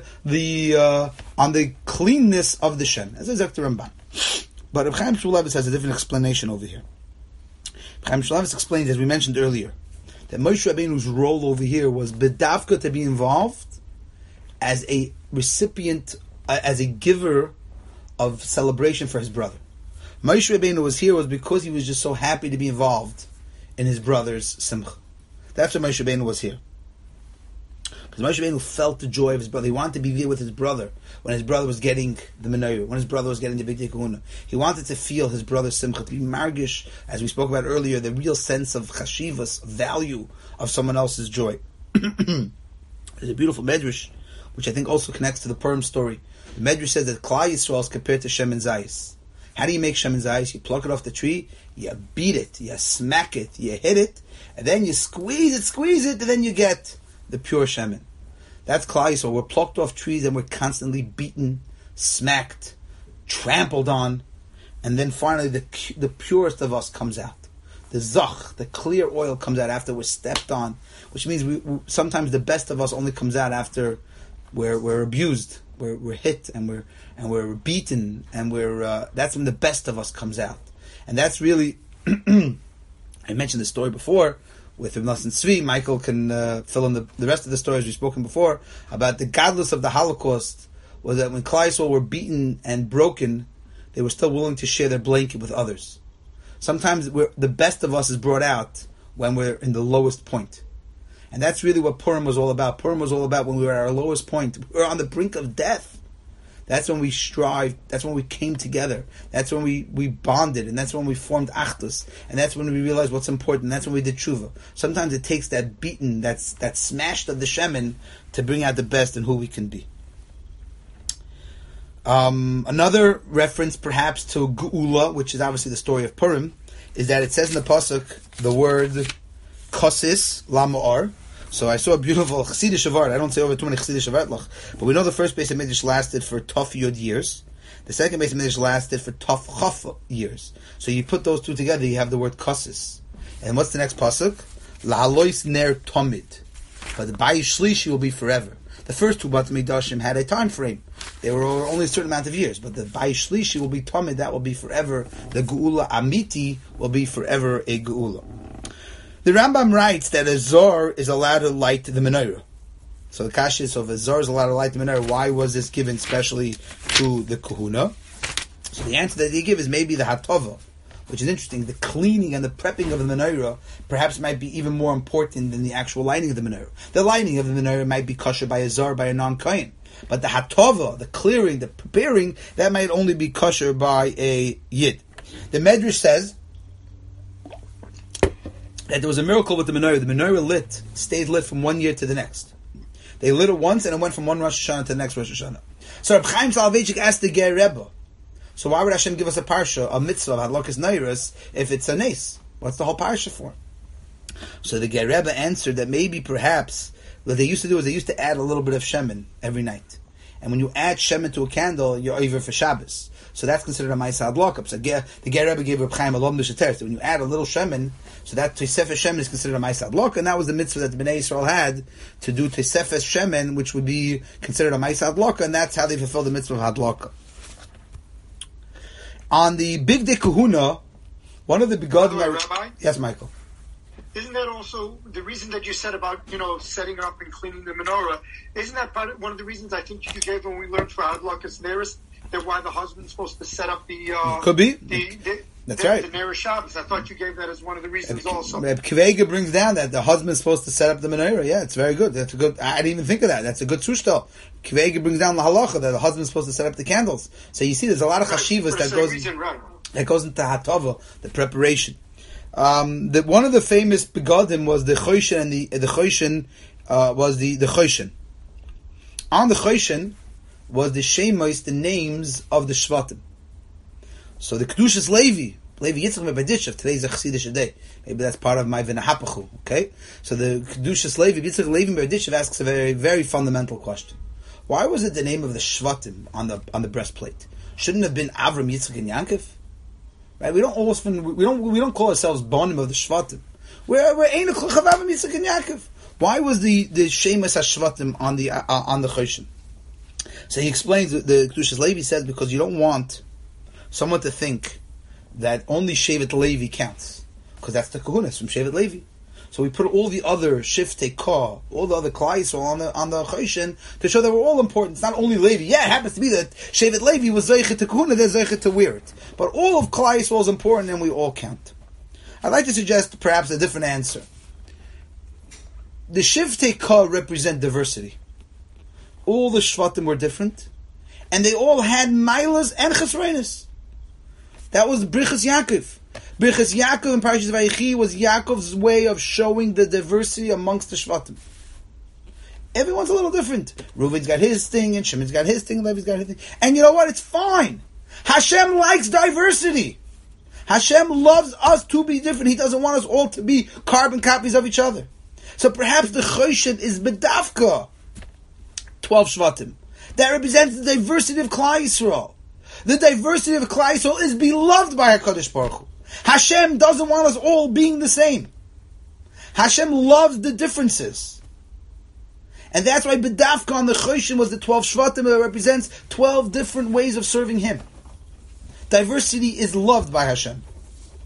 the cleanness of the Shem. As a the Ramban. But Reb Chaim Shmulevitz has a different explanation over here. Reb Chaim Shmulevitz explains, as we mentioned earlier, that Moshe Rabbeinu's role over here was bedavka to be involved as a recipient, as a giver of celebration for his brother. Moshe Rabbeinu was here was because he was just so happy to be involved in his brother's simcha. That's why Moshe Rabbeinu was here. Because Moshe Rabbeinu felt the joy of his brother. He wanted to be there with his brother when his brother was getting the menorah, when his brother was getting the Big Tikkun. He wanted to feel his brother's simcha, to be margish, as we spoke about earlier, the real sense of chashivas, value of someone else's joy. There's a beautiful medrash, which I think also connects to the Purim story. The medrash says that Klal Yisrael is compared to Shemin Zayis. How do you make Shemin Zayis? You pluck it off the tree, you beat it, you smack it, you hit it, and then you squeeze it, and then you get the pure Shemin. That's Klal Yisrael. We're plucked off trees and we're constantly beaten, smacked, trampled on, and then finally the purest of us comes out. The zach, the clear oil comes out after we're stepped on, which means we sometimes the best of us only comes out after we're abused, we're hit, and we're beaten, and that's when the best of us comes out. And that's really I mentioned the story before with Ibn Nassim Tzvi. Michael can fill in the rest of the stories we've spoken before about the godless of the Holocaust was that when Klal Yisrael were beaten and broken, they were still willing to share their blanket with others. Sometimes the best of us is brought out when we're in the lowest point. And that's really what Purim was all about. Purim was all about when we were at our lowest point. We were on the brink of death. That's when we strived. That's when we came together. That's when we bonded. And that's when we formed Achdus. And that's when we realized what's important. That's when we did Tshuva. Sometimes it takes that beaten, that smashed of the shemen to bring out the best in who we can be. Another reference perhaps to Geula, which is obviously the story of Purim, is that it says in the Pasuk the word Kosis Lama'ar. So I saw a beautiful Chassidish Avart. I don't say over too many Chassidish Avartlach, but we know the first base of Midrash lasted for Tov Yud years. The second base of Midrash lasted for Tov Chaf years. So you put those two together, you have the word Kosis. And what's the next Pasuk? La'alois ner tomid. But the Bayish Shlishi will be forever. The first two Bat Mikdashim had a time frame. They were only a certain amount of years. But the Bayish Shlishi will be tomid, that will be forever. The Geula Amiti will be forever a Geula. The Rambam writes that a Zor is allowed to light the menorah. So the Kasha is, so if a Zor is allowed to light the menorah, why was this given specially to the Kahuna? So the answer that they give is maybe the Hatova, which is interesting. The cleaning and the prepping of the menorah perhaps might be even more important than the actual lighting of the menorah. The lighting of the menorah might be kosher by a Zor, by a non-Kohen. But the Hatova, the clearing, the preparing, that might only be kosher by a Yid. The Medrash says that there was a miracle with the menorah. The menorah stayed lit from one year to the next. They lit it once and it went from one Rosh Hashanah to the next Rosh Hashanah. So Reb Chaim Soloveitchik asked the Ger Rebbe, so why would Hashem give us a parsha, a mitzvah of Hadlakas Neiros, if it's a nes? What's the whole parsha for? So the Ger Rebbe answered that maybe perhaps what they used to do is they used to add a little bit of shemen every night. And when you add shemen to a candle, you're over for Shabbos. So that's considered a Ma'aseh Hadlaka. So the Ger Rebbe gave Reb Chaim a lom d'sheter. So when you add a little shemen, so that Tosefes Shemen is considered a Ma'aseh Hadlaka, and that was the mitzvah that the Bnei Yisrael had to do Tosefes Shemen, which would be considered a Ma'aseh Hadlaka, and that's how they fulfilled the mitzvah of Hadlaka. On the Big Day Kahuna, one of the begotten... Rabbi? Yes, Michael. Isn't that also the reason that you said about, setting up and cleaning the menorah? Isn't that one of the reasons I think you gave when we learned for Hadlakas Neiros, that why the husband's supposed to set up the... Could be. That's right. The Neiros Shabbos. I thought you gave that as one of the reasons also. Kvega brings down that the husband's supposed to set up the menorah. Yeah, it's very good. That's a good... I didn't even think of that. That's a good sushtal. Kvega brings down the halacha that the husband's supposed to set up the candles. So you see, there's a lot of chashivas that goes into hatava, the preparation. One of the famous begodim was the Choshen, and the Choshen was the Choshen. On the Choshen was the Shemos, the names of the Shvatim. So the Kedushas Levi Yitzchak Mebadishev, today's a Chassidish day. Maybe that's part of my V'nahapachu, okay? So the Kedushas Levi, Yitzchak Levi Mebadishev asks a very, very fundamental question. Why was it the name of the Shvatim on the breastplate? Shouldn't it have been Avram, Yitzchak, and Yankov? Right? We don't call ourselves Bonim of the Shvatim. We're Ein Chavavim Yitzchak and Yaakov. Why was the Shemus HaShvatim on the Choshen? So he explains, the Kedushas Levi says, because you don't want someone to think that only Shevet Levi counts, because that's the Kahunas from Shevet Levi. So we put all the other Shiftei Kah, all the other Klais on the Choshen to show that we're all important. It's not only Levi. Yeah, it happens to be that Shevet Levi was Zeichet to Kahuna, they're Zeichet to wear it. But all of Klai Yisrael is important, and we all count. I'd like to suggest perhaps a different answer. The Shiftei Kah represent diversity. All the Shvatim were different, and they all had Mailas and Chesronis. That was Brichas Yaakov. Brichas Yaakov in Parashas Vayechi was Yaakov's way of showing the diversity amongst the Shvatim. Everyone's a little different. Reuven's got his thing, and Shimon's got his thing, and Levi's got his thing. And you know what? It's fine. Hashem likes diversity. Hashem loves us to be different. He doesn't want us all to be carbon copies of each other. So perhaps the Choshen is Bedavka, 12 Shvatim. That represents the diversity of Klal Yisrael. The diversity of Klal Yisrael is beloved by HaKadosh Baruch Hu. Hashem doesn't want us all being the same. Hashem loves the differences. And that's why B'davka on the Choshen was the 12 Shvatim that represents 12 different ways of serving Him. Diversity is loved by Hashem.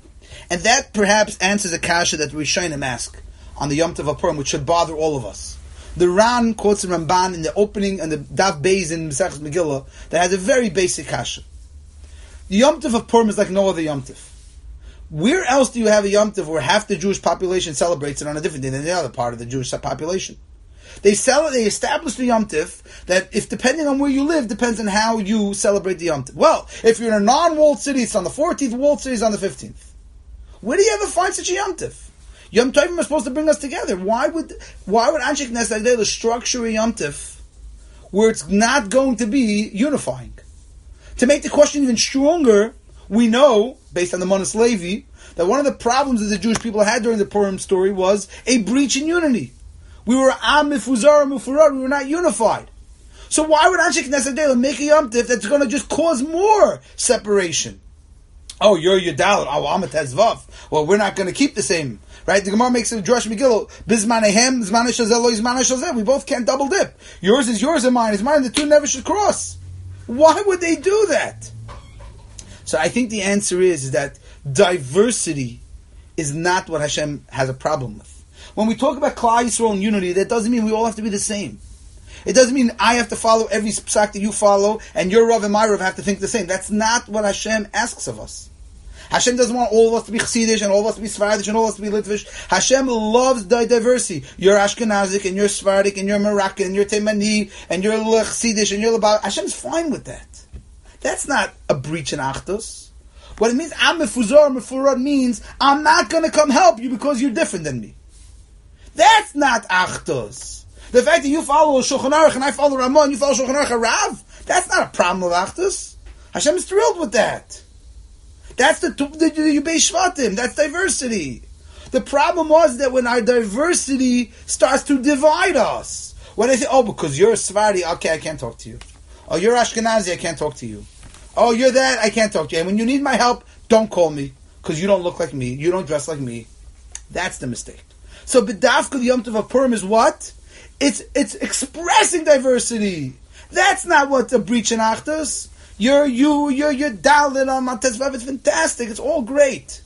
And that perhaps answers a kasha that Rishonim ask on the Yom Tov HaPurim, which should bother all of us. The Ran quotes the Ramban in the opening and the Daf Beis in Masechtas Megillah that has a very basic kasha. The Yom Tov HaPurim is like no other Yom Tov. Where else do you have a Yom Tov where half the Jewish population celebrates it on a different day than the other part of the Jewish population? They established the Yom Tov that if depending on where you live, depends on how you celebrate the Yom Tov. Well, if you're in a non-walled city, it's on the 14th, walled city is on the 15th. Where do you ever find such a Yom Tov? Yom Tovim are supposed to bring us together. Why would Anshe Knesset structure a Yom Tov where it's not going to be unifying? To make the question even stronger, we know, based on the Manas Levi, that one of the problems that the Jewish people had during the Purim story was a breach in unity. We were Am Mifuzar Mufurad, we were not unified. So why would Anshe Knesset make a Yom Tov that's going to just cause more separation? Oh, you're Yudal. Oh, I'm a Tezvav. Well, we're not going to keep the same. Right? The Gemara makes a Drush Megillah. Bizmanehem, Zmane Shazel, Zmane Shazel. We both can't double dip. Yours is yours and mine is mine. The two never should cross. Why would they do that? So I think the answer is that diversity is not what Hashem has a problem with. When we talk about Klal Yisrael and unity, that doesn't mean we all have to be the same. It doesn't mean I have to follow every psak that you follow, and your Rav and my Rav have to think the same. That's not what Hashem asks of us. Hashem doesn't want all of us to be Chassidish, and all of us to be Sephardic, and all of us to be Litvish. Hashem loves diversity. You're Ashkenazic, and you're Sephardic, and you're Moroccan, and you're Temani, and you're Chassidish, and you're Lebal. Hashem's fine with that. That's not a breach in Achdus. What it means, Am Mefuzar Mefurad, means I'm not going to come help you because you're different than me. That's not Achdus. The fact that you follow Shulchan Aruch and I follow Ramah and you follow Shulchan Aruch Rav, that's not a problem of Achdus. Hashem is thrilled with that. That's the Yubei Shvatim. That's diversity. The problem was that when our diversity starts to divide us, when they say, oh, because you're a Sephardi, okay, I can't talk to you. Oh, you're Ashkenazi, I can't talk to you. Oh, you're that, I can't talk to you. And when you need my help, don't call me, because you don't look like me, you don't dress like me. That's the mistake. So, B'dafka, the Yom Tov HaPurim is what? It's expressing diversity. That's not what the breach in Achdus. You're Dalit on Matezvav. It's fantastic. It's all great.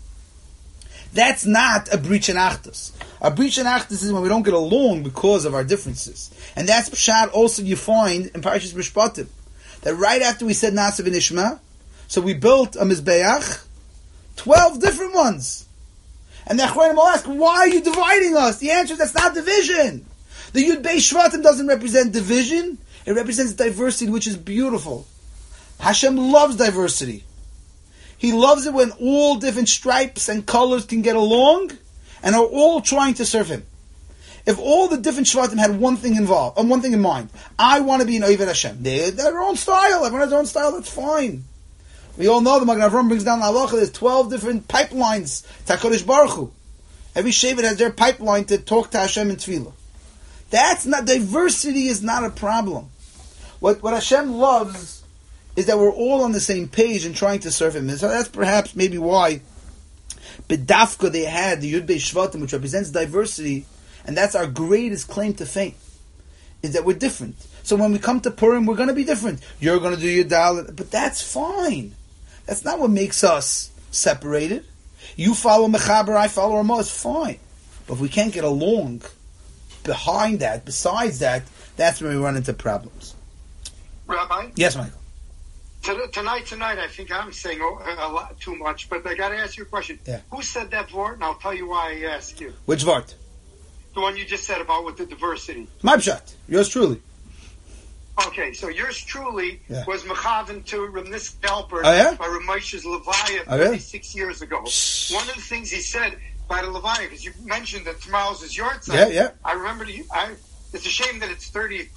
That's not a breach in Achdus. A breach in Achdus is when we don't get along because of our differences. And that's Pshat also you find in Parashas Mishpatim. That right after we said Nasa v'Nishma, so we built a Mizbeach, 12 different ones. And the Achronim will ask, why are you dividing us? The answer is that's not division. The Yud Beis Shvatim doesn't represent division. It represents diversity, which is beautiful. Hashem loves diversity. He loves it when all different stripes and colors can get along and are all trying to serve Him. If all the different Shvatim had one thing involved, one thing in mind, I want to be an Oved Hashem. They have their own style. Everyone has their own style. That's fine. We all know the Magen Avraham brings down the halacha. There's 12 different pipelines to HaKadosh Baruch Hu. Every Shevet has their pipeline to talk to Hashem in Tefillah. That's not, diversity is not a problem. What Hashem loves is that we're all on the same page and trying to serve Him. And so that's perhaps maybe why B'dafka they had the Yud Beis Shvatim, which represents diversity, and that's our greatest claim to fame, is that we're different. So when we come to Purim, we're going to be different. You're going to do your Dalit, but that's fine. That's not what makes us separated. You follow Mechaber, I follow Ramah, it's fine. But if we can't get along behind that, besides that, that's when we run into problems. Rabbi? Yes, Michael. Tonight, I think I'm saying a lot too much, but I got to ask you a question. Yeah. Who said that word? And I'll tell you why I ask you. Which Vart? The one you just said about with the diversity. My Pshat. Yours truly. Okay, so yours truly was Mechavan to Ramnis Alpert by Ramesh's Levaya 36 years ago. One of the things he said by the Levaya, because you mentioned that tomorrow's is your time. Yeah. I remember, it's a shame that it's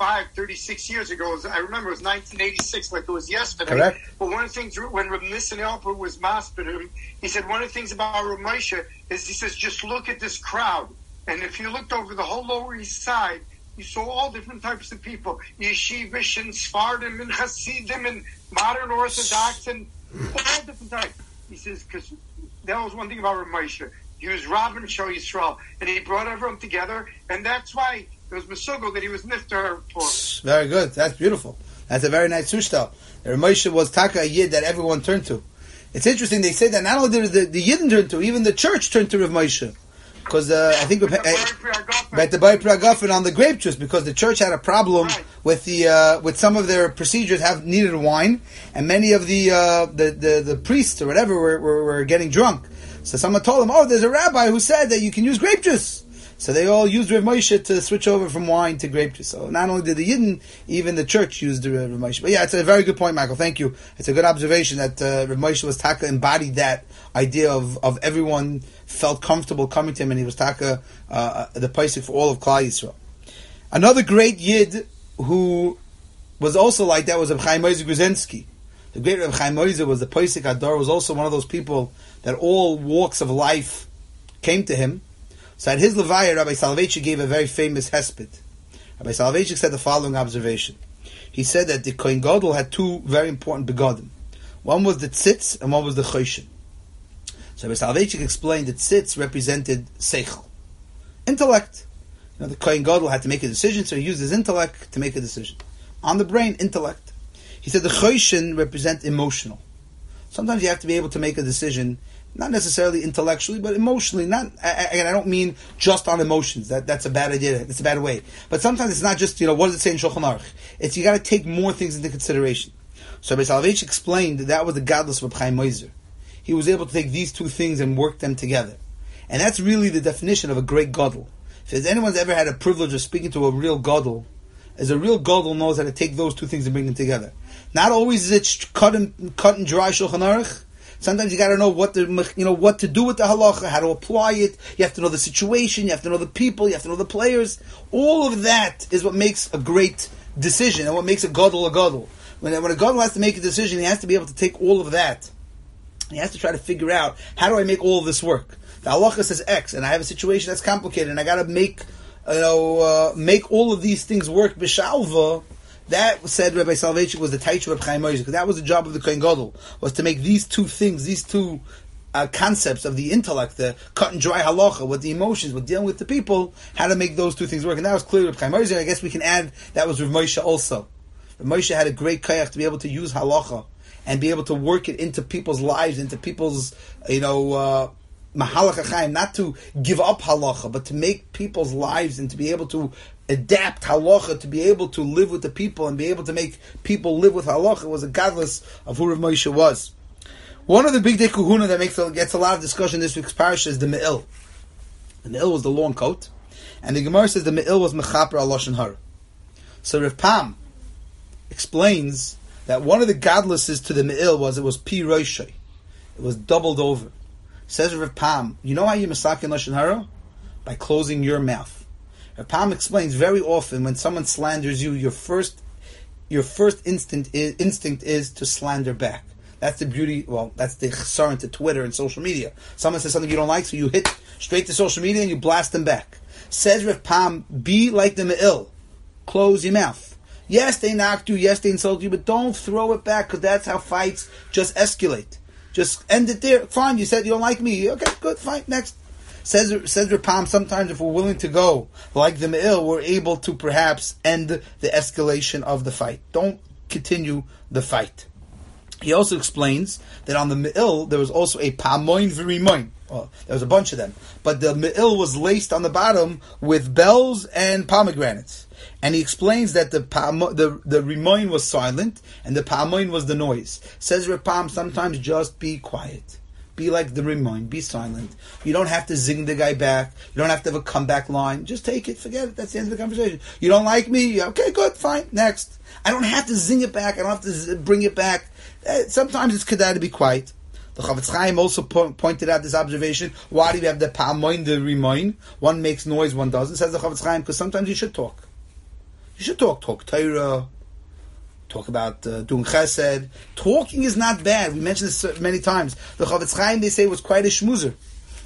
36 years ago. I remember it was 1986, like it was yesterday. Correct. But one of the things, when Ramnis Alpert was maspid, he said one of the things about Ramesh is, he says, just look at this crowd. And if you looked over the whole Lower East Side, you saw all different types of people. Yeshivish and Sfardim and Hasidim and modern Orthodox and all different types. He says, because that was one thing about Ramesha. He was Rabban Shal Yisrael. And he brought everyone together. And that's why it was Mesugo that he was Niftar for. Very good. That's beautiful. That's a very nice sushtal. Ramesha was Taka a Yid that everyone turned to. It's interesting. They say that not only did the Yidden turn to, even the church turned to Rav Moshe. Because I think at the Bai Pragafen on the grape juice, because the church had a problem with with some of their procedures needed wine, and many of the priests or whatever were getting drunk. So someone told them, "Oh, there's a rabbi who said that you can use grape juice." So they all used Rav Moshe to switch over from wine to grape juice. So not only did the Yidden, even the church used Rav Moshe. But yeah, it's a very good point, Michael. Thank you. It's a good observation that Rav Moshe was taka embodied that idea of everyone felt comfortable coming to him, and he was taka the paisik for all of Klal Yisrael. Another great Yid who was also like that was Reb Chaim Moshe Gruzensky. The great Reb Chaim Moshe was the paisik Adar, was also one of those people that all walks of life came to him. So at his Levaya, Rabbi Soloveitchik gave a very famous hesped. Rabbi Soloveitchik said the following observation. He said that the Kohen Gadol had two very important begodim. One was the tzitz and one was the choshen. So Rabbi Soloveitchik explained that tzitz represented seichel, intellect. The Kohen Gadol had to make a decision, so he used his intellect to make a decision. On the brain, intellect. He said the choshen represent emotional. Sometimes you have to be able to make a decision, not necessarily intellectually, but emotionally. Not, and I don't mean just on emotions. That's a bad idea. That's a bad way. But sometimes it's not just, what does it say in Shulchan Aruch? It's, you got to take more things into consideration. So Rabbi Soloveitchik explained that was the godless of Reb Chaim Moshe. He was able to take these two things and work them together. And that's really the definition of a great gadol. If anyone's ever had a privilege of speaking to a real gadol, as a real gadol knows how to take those two things and bring them together. Not always is it cut and dry Shulchan Aruch. Sometimes you got to know what to do with the halacha, how to apply it. You have to know the situation. You have to know the people. You have to know the players. All of that is what makes a great decision and what makes a gadol a gadol. When a gadol has to make a decision, he has to be able to take all of that. He has to try to figure out, how do I make all of this work? The halacha says X, and I have a situation that's complicated, and I got to make all of these things work b'shalva. That, said Rabbi Soloveitchik, was the Taich of Reb Chaim Moshe, because that was the job of the Kohen Gadol, was to make these two things, these two concepts of the intellect, the cut and dry halacha, with the emotions, with dealing with the people, how to make those two things work. And that was clearly Reb Chaim Moshe. I guess we can add, that was Rav Moshe also. Rav Moshe had a great koyach to be able to use halacha, and be able to work it into people's lives, into people's, mahalach ha'chaim, not to give up halacha, but to make people's lives and to be able to adapt halacha, to be able to live with the people and be able to make people live with halacha, was a godless of who Rav Moshe was. One of the big kahuna that gets a lot of discussion in this week's parasha is the me'il. The me'il was the long coat, and the Gemara says the me'il was mechaper al lashon hara. So Rav Pam explains that one of the godlesses to the me'il was it was pi roshai. It was doubled over. Says Rav Pam, you know how you masakin lashon hara? By closing your mouth. Rav Pam explains very often when someone slanders you, your first instinct is to slander back. That's the beauty. Well, that's the chesaron to Twitter and social media. Someone says something you don't like, so you hit straight to social media and you blast them back. Says Rav Pam, be like the me'il. Close your mouth. Yes, they knocked you. Yes, they insulted you, but don't throw it back, because that's how fights just escalate. Just end it there. Fine, you said you don't like me. Okay, good, fine, next. Says Rav Pam, sometimes if we're willing to go like the me'il, we're able to perhaps end the escalation of the fight. Don't continue the fight. He also explains that on the me'il, there was also a pamoin v'rimoin. Well, there was a bunch of them. But the me'il was laced on the bottom with bells and pomegranates. And he explains that the rimoin was silent and the pamoin was the noise. Says Rav Pam, sometimes just be quiet. Be like the rimoin. Be silent. You don't have to zing the guy back. You don't have to have a comeback line. Just take it. Forget it. That's the end of the conversation. You don't like me? Okay, good. Fine. Next. I don't have to zing it back. I don't have to bring it back. Sometimes it's kedai to be quiet. The Chavetz Chaim also pointed out this observation. Why do you have the pamoin, the rimoin? One makes noise, one doesn't. Says the Chavetz Chaim, because sometimes you should talk. You should talk Torah. Talk about doing chesed. Talking is not bad. We mentioned this many times. The Chavetz Chaim, they say, was quite a shmuzer.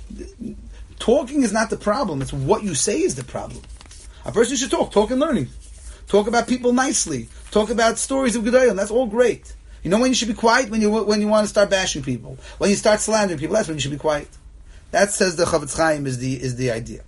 Talking is not the problem. It's what you say is the problem. A person should talk. Talk and learning. Talk about people nicely. Talk about stories of Gedalim. That's all great. You know when you should be quiet? When you want to start bashing people. When you start slandering people, that's when you should be quiet. That, says the Chavetz Chaim, is the idea.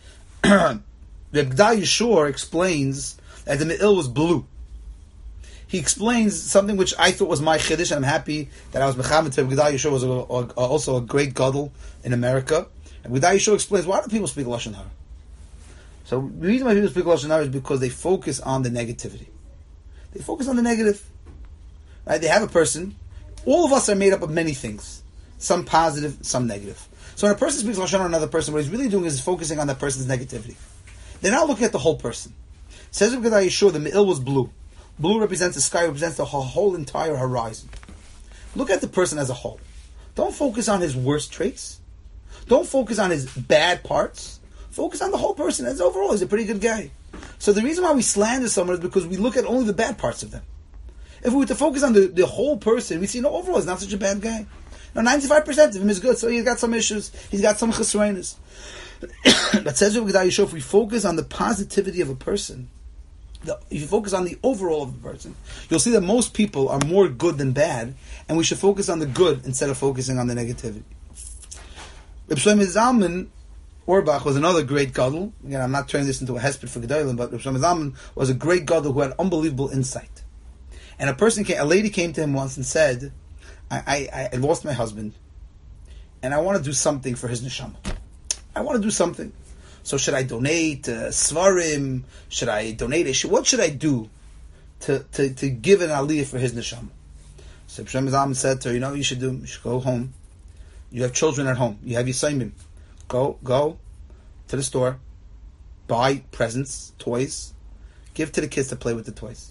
The G'day Yeshua explains that the me'il was blue. he explains something which I thought was my chiddush, and I'm happy that I was mechamed to Gedal Yeshua was also a great gadol in America. And Gedal Yeshua explains, why do people speak Lashon Hara? So the reason why people speak Lashon Hara is because they focus on the negativity. They focus on the negative. Right? They have a person. All of us are made up of many things. Some positive, some negative. So when a person speaks Lashon Hara on another person, what he's really doing is focusing on that person's negativity. They're not looking at the whole person. Says Gedal Yeshua, the Me'il was blue. Blue represents the sky, represents the whole entire horizon. Look at the person as a whole. Don't focus on his worst traits. Don't focus on his bad parts. Focus on the whole person as overall. He's a pretty good guy. So the reason why we slander someone is because we look at only the bad parts of them. If we were to focus on the whole person, we see, no, overall he's not such a bad guy. No, 95% of him is good, so he's got some issues. He's got some chesroinus. But says Gedal Yeshua, if we focus on the positivity of a person, if you focus on the overall of the person, you'll see that most people are more good than bad, and we should focus on the good instead of focusing on the negativity. Reb Shlomo Zalman Auerbach was another great gadol. Again, I'm not turning this into a hesped for Gedolim, but Reb Shlomo Zalman was a great gadol who had unbelievable insight. And a lady came to him once and said, I lost my husband, and I want to do something for his neshama. I want to do something. So should I donate svarim? Should I donate? What should I do to give an aliyah for his neshama? So Reb Shlomo Zalman said to her, you know what you should do? You should go home. You have children at home. You have your Yisayimim. Go to the store, buy presents, toys, give to the kids to play with the toys.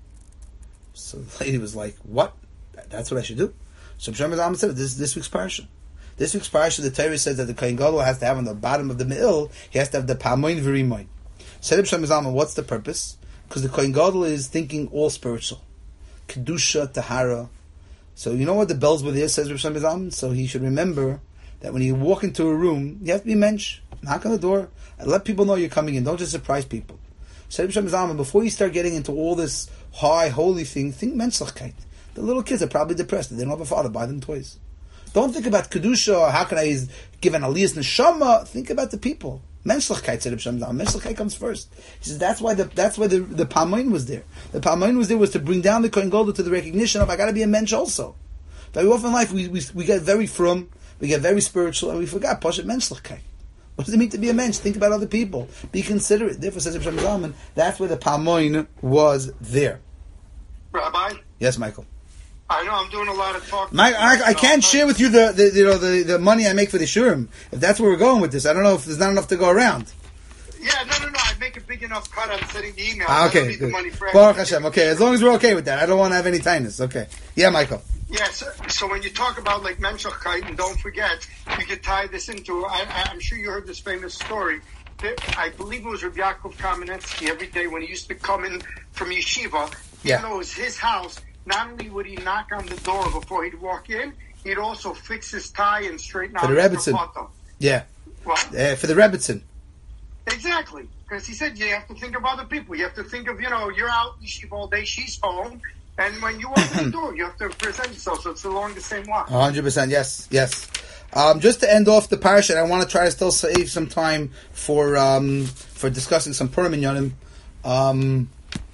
So the lady was like, what? That's what I should do? So Reb Shlomo Zalman said, this week's parsha. This week's parsha, the Torah says that the Kohen Gadol has to have on the bottom of the me'il, he has to have the pamoin v'rimoin. Said Reb Shlomo Zalman, what's the purpose? Because the Kohen Gadol is thinking all spiritual. Kedusha, Tahara. So you know what the bells were there, says Reb Shlomo Zalman? So he should remember that when you walk into a room, you have to be mensch. Knock on the door and let people know you're coming in. Don't just surprise people. Said Reb Shlomo Zalman, before you start getting into all this high, holy thing, think menschlichkeit. The little kids are probably depressed. They don't have a father. Buy them toys. Don't think about Kedusha or how can I give an aliyah's neshama. Think about the people. Menschlichkeit, said Reb Shlomo Zalman. Menschlichkeit comes first. He says that's why the pamoin was there. The pamoin was there was to bring down the Kohen Gadol to the recognition of I got to be a mensch also. Very often in life we get very frum, we get very spiritual, and we forgot Pashat Menschlichkeit. What does it mean to be a mensch? Think about other people. Be considerate. Therefore, says Reb Shlomo Zalman, that's where the pamoin was there. Rabbi? Yes, Michael. I know I'm doing a lot of talking. I can't share with you the money I make for the shurim. If that's where we're going with this, I don't know if there's not enough to go around. Yeah, no. I make a big enough cut on sending the email. Okay, I don't need good. the money for Baruch Hashem. Okay, as long as we're okay with that. I don't want to have any tightness. Okay. Yeah, Michael. Yes. So when you talk about like Menschlichkeit, and don't forget, you could tie this into. I'm sure you heard this famous story. I believe it was Rabbi Yaakov Kamenetsky. Every day when he used to come in from yeshiva, even though it was his house. Not only would he knock on the door before he'd walk in, he'd also fix his tie and straighten out his kapato. Yeah. What? For the Rebbitzin. Exactly. Because he said you have to think of other people. You have to think of, you're out yeshiva all day, she's home, and when you open the door, you have to present yourself, so it's along the same line. 100%, yes. Just to end off the parasha, I want to try to still save some time for discussing some Purim Inyanim.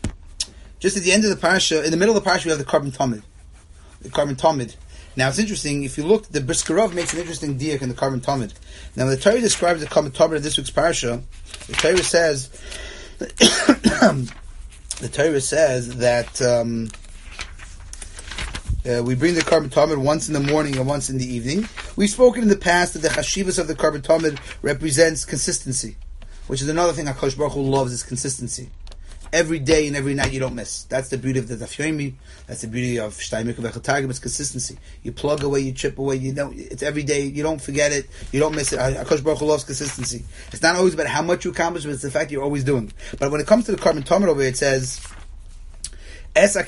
Just at the end of the parasha, in the middle of the parasha, we have the Korban Tamid. Now, it's interesting, if you look, the Briskerov makes an interesting diak in the Korban Tamid. Now, when the Torah describes the Korban Tamid in this week's parasha, the Torah says that we bring the Korban Tamid once in the morning and once in the evening. We've spoken in the past that the Chashivas of the Korban Tamid represents consistency, which is another thing HaKadosh Baruch Hu loves, is consistency. Every day and every night you don't miss. That's the beauty of the Daf Yomi. That's the beauty of Shtei Mikveh Targum. It's consistency. You plug away, you chip away. It's every day. You don't forget it. You don't miss it. HaKadosh Baruch Hu loves consistency. It's not always about how much you accomplish, but it's the fact you're always doing. But when it comes to the Korban Tamid over here, it says, why the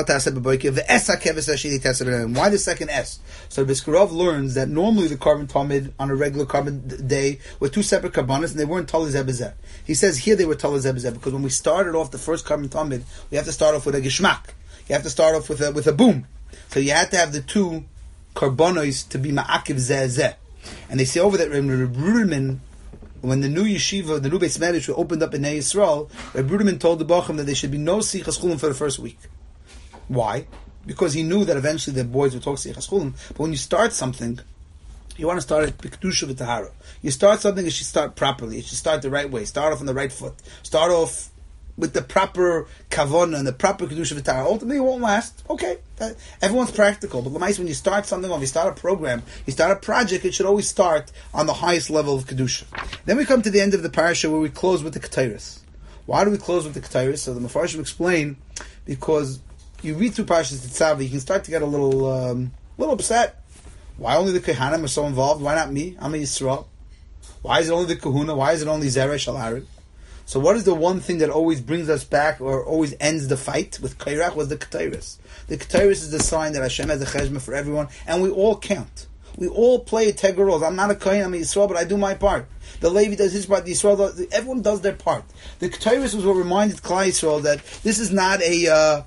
second S? So Biskarov learns that normally the Korban Tamid on a regular Korban day were two separate Karbanos, and they weren't Talei Zeh B'Zeh. He says here they were Talei Zeh B'Zeh because when we started off the first Korban Tamid, we have to start off with a Geshmak. You have to start off with a boom. So you had to have the two Karbanos to be Ma'akiv Zeh Zeh. And they say over that Ruderman, when the new yeshiva, the new Beis Medrash opened up in Nei Yisrael, Reb Ruderman told the Bacham that there should be no Sichas Chulim for the first week. Why? Because he knew that eventually the boys would talk Seichas Chulim. But when you start something, you want to start it B'Kedusha V'Tahara. You start something, it should start properly. It should start the right way. Start off on the right foot. Start off with the proper Kavona and the proper Kedusha V'Tahara. Ultimately, it won't last. Okay. Everyone's practical. But when you start something, or if you start a program, you start a project, it should always start on the highest level of Kedusha. Then we come to the end of the parasha where we close with the Ketairis. Why do we close with the Ketairis? So the Mefarshim explain, because you read through Parashas Tetzaveh, you can start to get a little upset. Why only the Kehanim are so involved? Why not me? I'm a Yisrael. Why is it only the Kahuna? Why is it only Zeresh al-Arib? So what is the one thing that always brings us back, or always ends the fight with Kairach? Was the Ketairis. The Ketairis is the sign that Hashem has a cheshbon for everyone, and we all count. We all play integral roles. I'm not a Kohen, I'm a Yisrael, but I do my part. The Levi does his part, the Yisrael everyone does their part. The Ketairis was what reminded Klal Yisrael that this is not a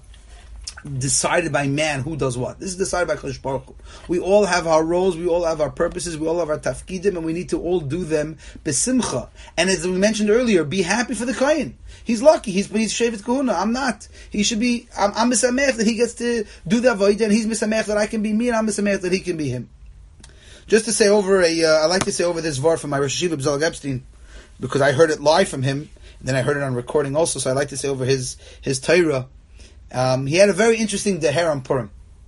decided by man who does what. This is decided by Kadosh Baruch Hu. We all have our roles, we all have our purposes, we all have our tafkidim, and we need to all do them besimcha. And as we mentioned earlier, be happy for the Kohen. He's lucky. He's Shevet Kahuna. I'm not. He should be. I'm misamech that he gets to do the avodah, and he's misamech that I can be me, and I'm misamech that he can be him. Just to say over I like to say over this var from my Rosh Hashiva B'Zalog Epstein, because I heard it live from him, and then I heard it on recording also. So I like to say over his Torah. He had a very interesting deher on Purim.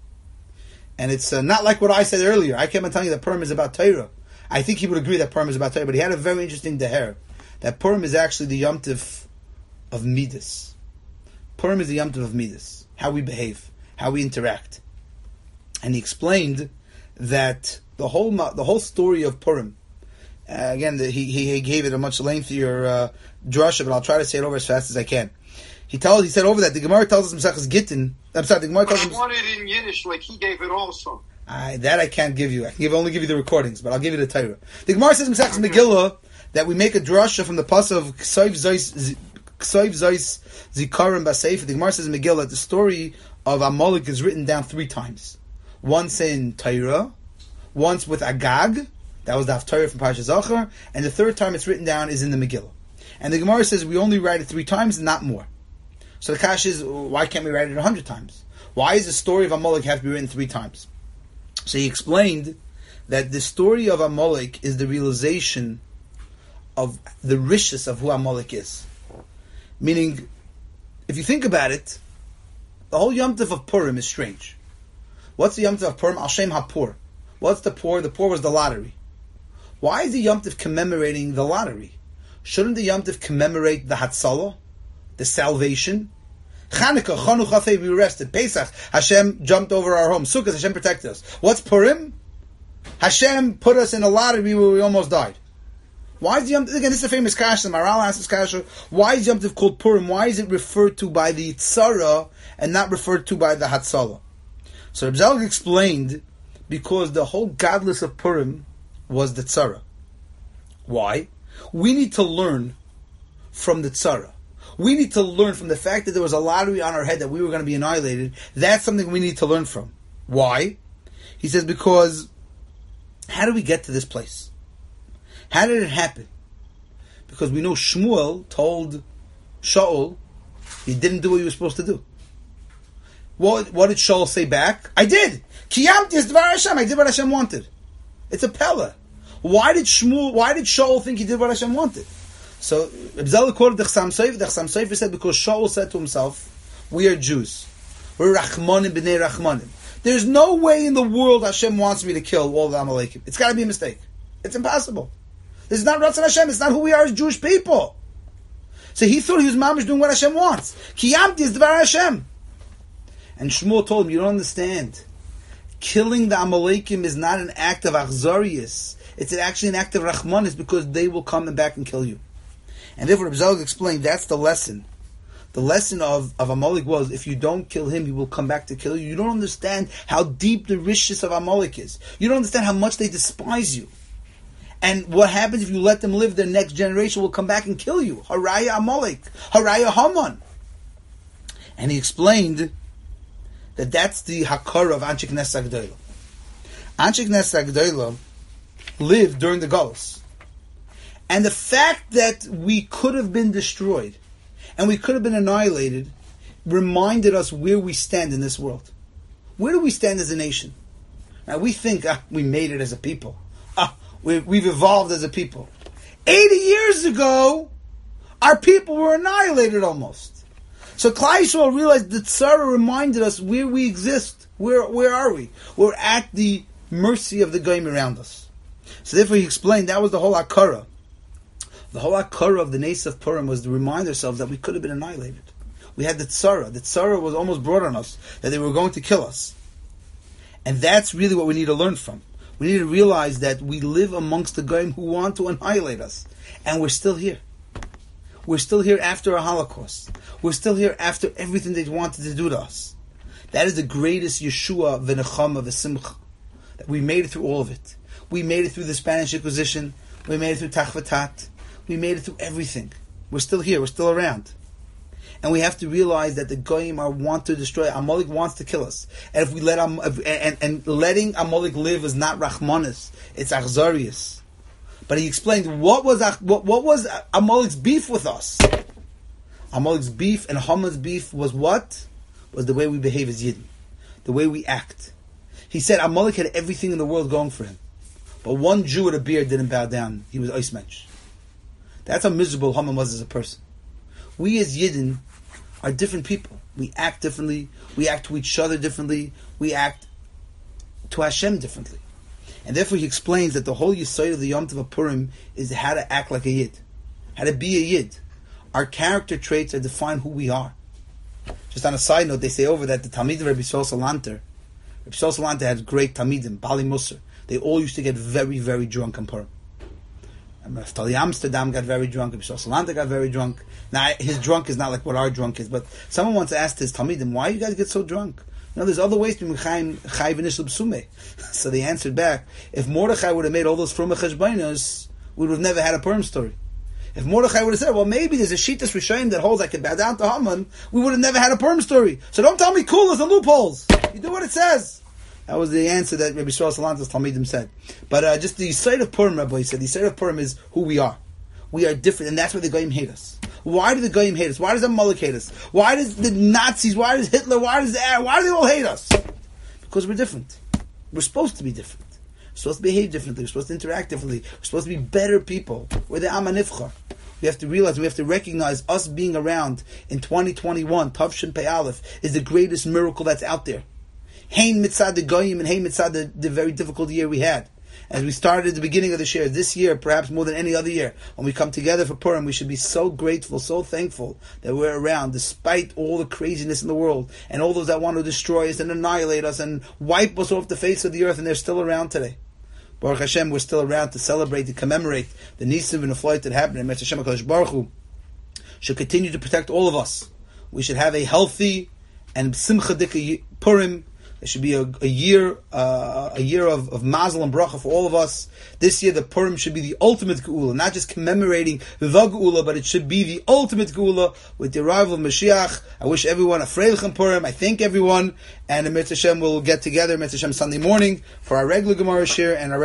And it's not like what I said earlier. I kept on telling you that Purim is about Torah. I think he would agree that Purim is about Torah, but he had a very interesting deher. That Purim is actually the Yom Tov of Midas. Purim is the Yom Tov of Midas. How we behave, how we interact. And he explained that the whole story of Purim, again, he gave it a much lengthier drasha, but I'll try to say it over as fast as I can. He said over that the Gemara tells us Maseches Gittin. I'm sorry, the Gemara tells us. I want it in Yiddish, like he gave it also. That I can't give you. I can only give you the recordings, but I'll give you the Torah. The Gemara says in Maseches Megillah that we make a drasha from the pasuk of K'soiv Zois Zikarim Baseifa. The Gemara says in Megillah that the story of Amalek is written down 3 times. Once in Torah, once with Agag, that was the Haftarah from Parashat Zachar, and the 3rd time it's written down is in the Megillah. And the Gemara says we only write it 3 times, not more. So the kash is, why can't we write it 100 times? Why does the story of Amalek have to be written 3 times? So he explained that the story of Amalek is the realization of the rishus of who Amalek is. Meaning, if you think about it, the whole Yom Tov of Purim is strange. What's the Yom Tov of Purim? Al Shem HaPur. What's the Pur? The Pur was the lottery. Why is the Yom Tov commemorating the lottery? Shouldn't the Yom Tov commemorate the Hatzalah, the salvation? Chanukah, Chanuch, we were arrested. Pesach, Hashem jumped over our home. Sukkot, Hashem protected us. What's Purim? Hashem put us in a lottery where we almost died. Why is Yom Tov, again, this is a famous kasha, Maral asks this kasha, why is Yom Tov called Purim? Why is it referred to by the Tzara and not referred to by the Hatzalah? So Reb Zalg explained, because the whole godless of Purim was the Tzara. Why? We need to learn from the Tzara. We need to learn from the fact that there was a lottery on our head that we were going to be annihilated. That's something we need to learn from. Why? He says, because how did we get to this place? How did it happen? Because we know Shmuel told Shaul he didn't do what he was supposed to do. What did Shaul say back? I did. Kiyamti is Dvar Hashem. I did what Hashem wanted. It's a pella. Why did Shaul think he did what Hashem wanted? So Reb Zalek quoted the Chassam Sofer. The Chassam Sofer said because Shaul said to himself, we are Jews. We're Rachmanim b'nei Rachmanim. There's no way in the world Hashem wants me to kill all the Amalekim. It's got to be a mistake. It's impossible. This is not Ratzon Hashem. It's not who we are as Jewish people. So he thought he was mamish doing what Hashem wants. Kiyamti is Dvar Hashem. And Shmuel told him, you don't understand. Killing the Amalekim is not an act of achzarius. It's actually an act of Rachmanis, because they will come back and kill you. And therefore, Reb Zalg explained, that's the lesson. The lesson of Amalek was, if you don't kill him, he will come back to kill you. You don't understand how deep the rishus of Amalek is. You don't understand how much they despise you. And what happens if you let them live, their next generation will come back and kill you. Haraya Amalek. Haraya Haman. And he explained that that's the Hakara of Anshe Knesset HaGedolah. Anshe Knesset HaGedolah lived during the Galus. And the fact that we could have been destroyed and we could have been annihilated reminded us where we stand in this world. Where do we stand as a nation? Now we think we made it as a people. We've evolved as a people. 80 years ago, our people were annihilated almost. So Klal Yisrael realized that Tzara reminded us where we exist. Where are we? We're at the mercy of the goyim around us. So therefore he explained that was the whole Akara. The whole Akara of the Nes of Purim was to remind ourselves that we could have been annihilated. We had the Tzara. The Tzara was almost brought on us, that they were going to kill us. And that's really what we need to learn from. We need to realize that we live amongst the goyim who want to annihilate us. And we're still here. We're still here after a Holocaust. We're still here after everything they wanted to do to us. That is the greatest Yeshua v'nechama v'simcha. That we made it through all of it. We made it through the Spanish Inquisition. We made it through Tachvatat. We made it through everything. We're still here. We're still around. And we have to realize that the goyim want to destroy. Amalek wants to kill us. And if we let and letting Amalek live is not Rachmanis, it's Achzarius. But he explained what was Amalek's beef with us. Amalek's beef and Haman's beef was what? Was the way we behave as Yidden, the way we act. He said Amalek had everything in the world going for him, but one Jew with a beard didn't bow down. He was Eis Mensch. That's how miserable Haman was as a person. We as Yidden are different people. We act differently. We act to each other differently. We act to Hashem differently. And therefore he explains that the whole Yesod of the Yom Tov Purim is how to act like a Yid. How to be a Yid. Our character traits are define who we are. Just on a side note, they say over that the Talmid of Rabbi Yisrael Salanter had great Talmidim, Bali Musar. They all used to get very, very drunk on Purim. Naftali Amsterdam got very drunk. Rabbi Yisrael Salanter got very drunk. Now, his drunk is not like what our drunk is, but someone once asked his Talmidim, why you guys get so drunk? There's other ways to be Chayiv Nishal B'sumeh. So they answered back, if Mordechai would have made all those Frumah Cheshbainos, we would have never had a Purim story. If Mordechai would have said, well, maybe there's a Shitas Rishayim that holds I could bow down to Haman, we would have never had a Purim story. So don't tell me coolers and loopholes. You do what it says. That was the answer that Rabbi Yisrael Salanter's Talmidim said. But just the Yisod of Purim, Rabbi said, the Yisod of Purim is who we are. We are different, and that's why the Goyim hate us. Why do the Goyim hate us? Why does Amalek hate us? Why does the Nazis, why does Hitler, why do they all hate us? Because we're different. We're supposed to be different. We're supposed to behave differently. We're supposed to interact differently. We're supposed to be better people. We're the Am HaNivchar. We have to realize, we have to recognize us being around in 2021, Tavshin Pei Aleph, is the greatest miracle that's out there. Hein mitzad the Goyim and Hein mitzad the very difficult year we had. As we started at the beginning of this year, perhaps more than any other year, when we come together for Purim, we should be so grateful, so thankful that we're around, despite all the craziness in the world, and all those that want to destroy us and annihilate us and wipe us off the face of the earth, and they're still around today. Baruch Hashem, we're still around to celebrate, to commemorate the Nisim and the flight that happened. And Hashem HaKadosh Baruch Hu should continue to protect all of us. We should have a healthy and simchadik Purim. It should be a year of mazel and bracha for all of us. This year, the Purim should be the ultimate geula, not just commemorating the geula, but it should be the ultimate geula with the arrival of Mashiach. I wish everyone a Freilichen Purim. I thank everyone, and Mitzvah Hashem will get together, Mitzvah Hashem Sunday morning for our regular Gemara share and our